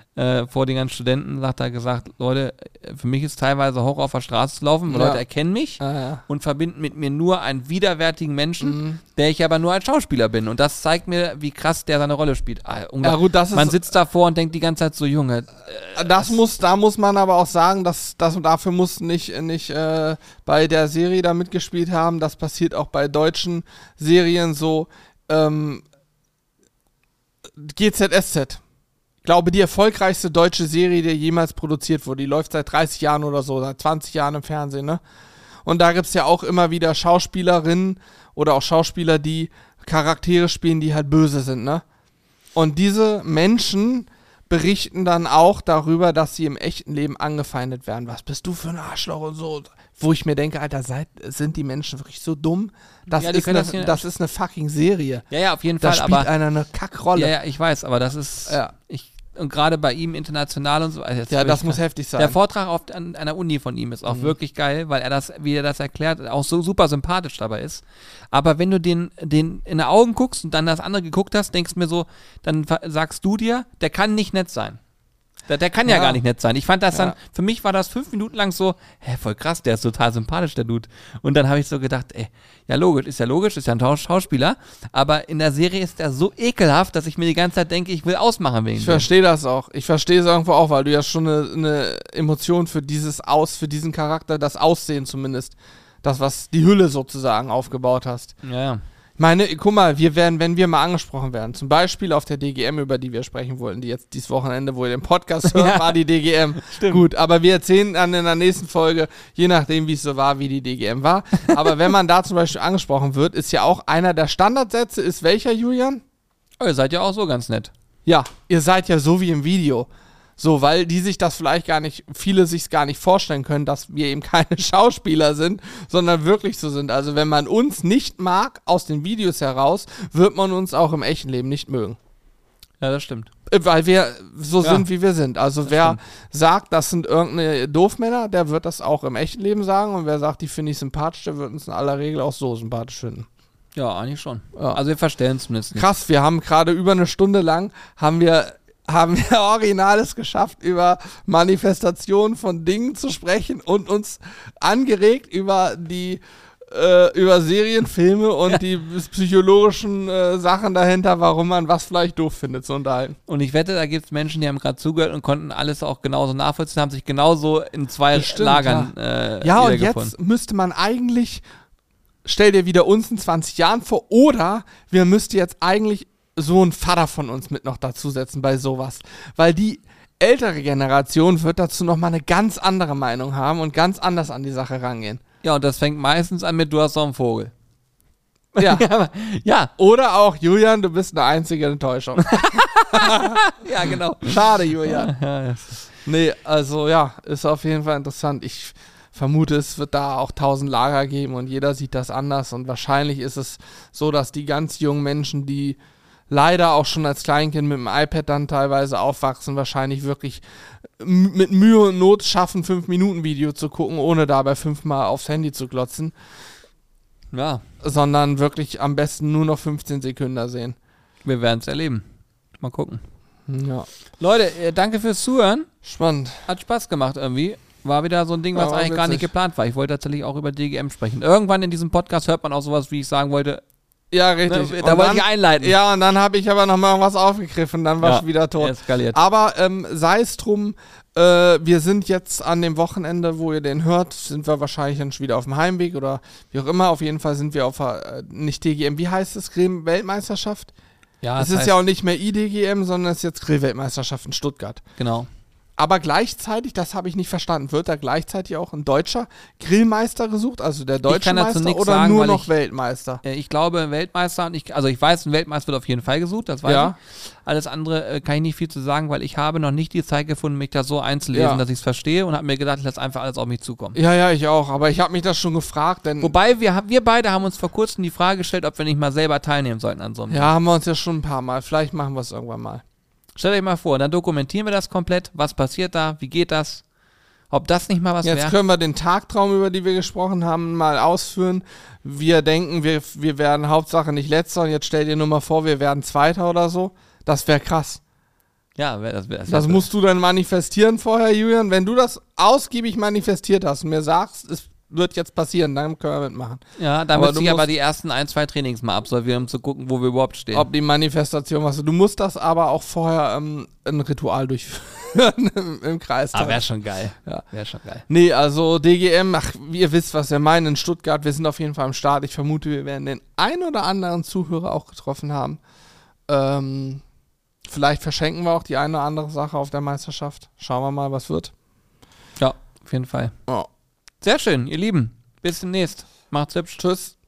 [SPEAKER 1] äh, vor den ganzen Studenten, sagt er gesagt, Leute, für mich ist teilweise Horror auf der Straße zu laufen, weil
[SPEAKER 2] Ja.
[SPEAKER 1] Leute erkennen mich
[SPEAKER 2] Ah, ja.
[SPEAKER 1] und verbinden mit mir nur einen widerwärtigen Menschen,
[SPEAKER 2] Mhm.
[SPEAKER 1] der ich aber nur als Schauspieler bin. Und das zeigt mir, wie krass der seine Rolle spielt. Ah,
[SPEAKER 2] Ja, gut, das ist,
[SPEAKER 1] Man sitzt davor und denkt die ganze Zeit so, Junge,
[SPEAKER 2] das muss, da muss man aber auch sagen, dass, dass dafür muss nicht, nicht äh, bei der Serie da mitgespielt haben. Das passiert auch bei deutschen Serien so. Ähm, G Z S Z. Ich glaube, die erfolgreichste deutsche Serie, die jemals produziert wurde. Die läuft seit dreißig Jahren oder so, seit zwanzig Jahren im Fernsehen, ne? Und da gibt es ja auch immer wieder Schauspielerinnen oder auch Schauspieler, die Charaktere spielen, die halt böse sind, ne? Und diese Menschen berichten dann auch darüber, dass sie im echten Leben angefeindet werden. Was bist du für ein Arschloch und so. Wo ich mir denke, Alter, seid, sind die Menschen wirklich so dumm? Das,
[SPEAKER 1] Ja, die
[SPEAKER 2] ist,
[SPEAKER 1] können
[SPEAKER 2] eine,
[SPEAKER 1] das hier-
[SPEAKER 2] das ist eine fucking Serie.
[SPEAKER 1] ja, ja, auf jeden
[SPEAKER 2] Da
[SPEAKER 1] Fall,
[SPEAKER 2] spielt
[SPEAKER 1] aber
[SPEAKER 2] einer eine Kackrolle.
[SPEAKER 1] ja, ja, ich weiß, aber das ist,
[SPEAKER 2] Ja.
[SPEAKER 1] ich, und gerade bei ihm international und so. Also jetzt
[SPEAKER 2] Ja,
[SPEAKER 1] wirklich
[SPEAKER 2] das muss
[SPEAKER 1] krass.
[SPEAKER 2] heftig sein.
[SPEAKER 1] Der Vortrag auf, an einer Uni von ihm ist auch
[SPEAKER 2] Mhm.
[SPEAKER 1] wirklich geil, weil er das, wie er das erklärt, auch so super sympathisch dabei ist. Aber wenn du den, den in die Augen guckst und dann das andere geguckt hast, denkst du mir so, dann fa- sagst du dir, der kann nicht nett sein. Der, der kann ja.
[SPEAKER 2] Ja.
[SPEAKER 1] gar nicht nett sein. Ich fand das
[SPEAKER 2] Ja.
[SPEAKER 1] dann, für mich war das fünf Minuten lang so, hä, voll krass, der ist total sympathisch, der Dude. Und dann habe ich so gedacht, ey, ja logisch, ist ja logisch, ist ja ein Schau- Schauspieler, aber in der Serie ist der so ekelhaft, dass ich mir die ganze Zeit denke, ich will ausmachen wegen
[SPEAKER 2] Ich
[SPEAKER 1] dem.
[SPEAKER 2] verstehe das auch. Ich verstehe es irgendwo auch, weil du ja schon eine, eine Emotion für dieses Aus, für diesen Charakter, das Aussehen zumindest, das, was die Hülle sozusagen aufgebaut hast.
[SPEAKER 1] Ja, ja.
[SPEAKER 2] Ich meine, guck mal, wir werden, wenn wir mal angesprochen werden, zum Beispiel auf der D G M, über die wir sprechen wollten, die jetzt dieses Wochenende, wo ihr den Podcast hört,
[SPEAKER 1] Ja.
[SPEAKER 2] war die D G M.
[SPEAKER 1] Stimmt.
[SPEAKER 2] Gut, aber wir erzählen dann in der nächsten Folge, je nachdem, wie es so war, wie die D G M war. Aber wenn man da zum Beispiel angesprochen wird, ist ja auch einer der Standardsätze, ist welcher, Julian?
[SPEAKER 1] Oh, ihr seid ja auch so ganz nett.
[SPEAKER 2] Ja, ihr seid ja so wie im Video. So, weil die sich das vielleicht gar nicht, viele sich gar nicht vorstellen können, dass wir eben keine Schauspieler sind, sondern wirklich so sind. Also wenn man uns nicht mag, aus den Videos heraus, wird man uns auch im echten Leben nicht mögen.
[SPEAKER 1] Ja, das stimmt.
[SPEAKER 2] Äh, Weil wir so
[SPEAKER 1] Ja.
[SPEAKER 2] sind, wie wir sind. Also
[SPEAKER 1] Das
[SPEAKER 2] wer
[SPEAKER 1] stimmt.
[SPEAKER 2] sagt, das sind irgendeine Doofmänner, der wird das auch im echten Leben sagen. Und wer sagt, die finde ich sympathisch, der wird uns in aller Regel auch so sympathisch finden.
[SPEAKER 1] Ja, eigentlich schon.
[SPEAKER 2] Ja.
[SPEAKER 1] Also wir verstehen es zumindest nicht.
[SPEAKER 2] Krass, wir haben gerade über eine Stunde lang, haben wir, haben wir Originales geschafft, über Manifestationen von Dingen zu sprechen und uns angeregt über die, äh, über Serien, Filme und die psychologischen äh, Sachen dahinter, warum man was vielleicht doof findet, zu unterhalten.
[SPEAKER 1] Und ich wette, da gibt es Menschen, die haben gerade zugehört und konnten alles auch genauso nachvollziehen, haben sich genauso in zwei
[SPEAKER 2] Bestimmt,
[SPEAKER 1] Lagern äh,
[SPEAKER 2] Ja, und
[SPEAKER 1] wiedergefunden.
[SPEAKER 2] jetzt müsste man eigentlich, stell dir wieder uns in zwanzig Jahren vor, oder wir müssten jetzt eigentlich so einen Vater von uns mit noch dazusetzen bei sowas. Weil die ältere Generation wird dazu nochmal eine ganz andere Meinung haben und ganz anders an die Sache rangehen.
[SPEAKER 1] Ja, und das fängt meistens an mit, du hast doch einen Vogel.
[SPEAKER 2] Ja.
[SPEAKER 1] aber, ja,
[SPEAKER 2] Oder auch, Julian, du bist eine einzige Enttäuschung.
[SPEAKER 1] ja, genau.
[SPEAKER 2] Schade, Julian.
[SPEAKER 1] Ja, das-
[SPEAKER 2] Nee, also ja, ist auf jeden Fall interessant. Ich vermute, es wird da auch tausend Lager geben und jeder sieht das anders. Und wahrscheinlich ist es so, dass die ganz jungen Menschen, die leider auch schon als Kleinkind mit dem iPad dann teilweise aufwachsen, wahrscheinlich wirklich m- mit Mühe und Not schaffen, fünf Minuten Video zu gucken, ohne dabei fünfmal aufs Handy zu glotzen,
[SPEAKER 1] ja,
[SPEAKER 2] sondern wirklich am besten nur noch fünfzehn Sekunden sehen.
[SPEAKER 1] wir werden es erleben. Mal gucken.
[SPEAKER 2] Ja,
[SPEAKER 1] Leute, äh, danke fürs Zuhören.
[SPEAKER 2] spannend.
[SPEAKER 1] Hat Spaß gemacht irgendwie. War wieder so ein Ding,
[SPEAKER 2] Ja,
[SPEAKER 1] was
[SPEAKER 2] war
[SPEAKER 1] eigentlich gar nicht
[SPEAKER 2] witzig.
[SPEAKER 1] geplant war. Ich wollte tatsächlich auch über D G M sprechen. Irgendwann in diesem Podcast hört man auch sowas, wie ich sagen wollte.
[SPEAKER 2] Ja, richtig.
[SPEAKER 1] Ne, da
[SPEAKER 2] Und
[SPEAKER 1] wollte
[SPEAKER 2] dann-
[SPEAKER 1] ich einleiten.
[SPEAKER 2] Ja, und dann habe ich aber nochmal was aufgegriffen, dann war
[SPEAKER 1] Ja,
[SPEAKER 2] ich wieder tot.
[SPEAKER 1] Eskaliert.
[SPEAKER 2] Aber ähm, sei es drum, äh, wir sind jetzt an dem Wochenende, wo ihr den hört, sind wir wahrscheinlich dann schon wieder auf dem Heimweg oder wie auch immer. Auf jeden Fall sind wir auf der, äh, nicht D G M, wie heißt es, Grill-Weltmeisterschaft?
[SPEAKER 1] Ja,
[SPEAKER 2] es
[SPEAKER 1] das
[SPEAKER 2] ist
[SPEAKER 1] heißt-
[SPEAKER 2] ja auch nicht mehr I D G M, sondern es ist jetzt Grill-Weltmeisterschaft in Stuttgart.
[SPEAKER 1] Genau.
[SPEAKER 2] Aber gleichzeitig, das habe ich nicht verstanden, wird da gleichzeitig auch ein deutscher Grillmeister gesucht, also der deutsche
[SPEAKER 1] kann dazu
[SPEAKER 2] Meister
[SPEAKER 1] nichts
[SPEAKER 2] oder
[SPEAKER 1] sagen,
[SPEAKER 2] nur
[SPEAKER 1] weil
[SPEAKER 2] noch
[SPEAKER 1] ich-
[SPEAKER 2] Weltmeister?
[SPEAKER 1] Äh, Ich glaube, Weltmeister, und ich, also ich weiß, ein Weltmeister wird auf jeden Fall gesucht, das weiß
[SPEAKER 2] Ja.
[SPEAKER 1] ich. Alles andere äh, kann ich nicht viel zu sagen, weil ich habe noch nicht die Zeit gefunden, mich da so einzulesen,
[SPEAKER 2] Ja.
[SPEAKER 1] dass ich es verstehe und habe mir gedacht, ich lasse einfach alles auf mich zukommen.
[SPEAKER 2] Ja, ja, ich auch, aber ich habe mich das schon gefragt, denn
[SPEAKER 1] Wobei, wir, haben- wir beide haben uns vor kurzem die Frage gestellt, ob wir nicht mal selber teilnehmen sollten an so einem.
[SPEAKER 2] ja, haben wir uns ja schon ein paar Mal, vielleicht machen wir es irgendwann mal.
[SPEAKER 1] Stellt euch mal vor, dann dokumentieren wir das komplett. Was passiert da? Wie geht das? Ob das nicht mal was
[SPEAKER 2] Jetzt
[SPEAKER 1] wäre?
[SPEAKER 2] können wir den Tagtraum, über den wir gesprochen haben, mal ausführen. Wir denken, wir, wir werden Hauptsache nicht Letzter und jetzt stell dir nur mal vor, wir werden Zweiter oder so. Das wäre krass.
[SPEAKER 1] Ja, das, das,
[SPEAKER 2] das musst du dann manifestieren vorher, Julian. Wenn du das ausgiebig manifestiert hast und mir sagst, es wird jetzt passieren, dann können wir mitmachen.
[SPEAKER 1] Ja, da müsste ich aber die ersten ein, zwei Trainings mal absolvieren, um zu gucken, wo wir überhaupt stehen.
[SPEAKER 2] Ob die Manifestation was. Du musst das aber auch vorher ähm, ein Ritual durchführen im, im Kreis.
[SPEAKER 1] Ah, wäre schon geil.
[SPEAKER 2] Ja.
[SPEAKER 1] Wäre schon geil.
[SPEAKER 2] Nee, also D G M, ach, ihr wisst, was wir meinen in Stuttgart. Wir sind auf jeden Fall am Start. Ich vermute, wir werden den ein oder anderen Zuhörer auch getroffen haben. Ähm, vielleicht verschenken wir auch die eine oder andere Sache auf der Meisterschaft. Schauen wir mal, was wird.
[SPEAKER 1] Ja, auf jeden Fall.
[SPEAKER 2] Oh.
[SPEAKER 1] Sehr schön, ihr Lieben. Bis demnächst. Macht's hübsch.
[SPEAKER 2] Tschüss.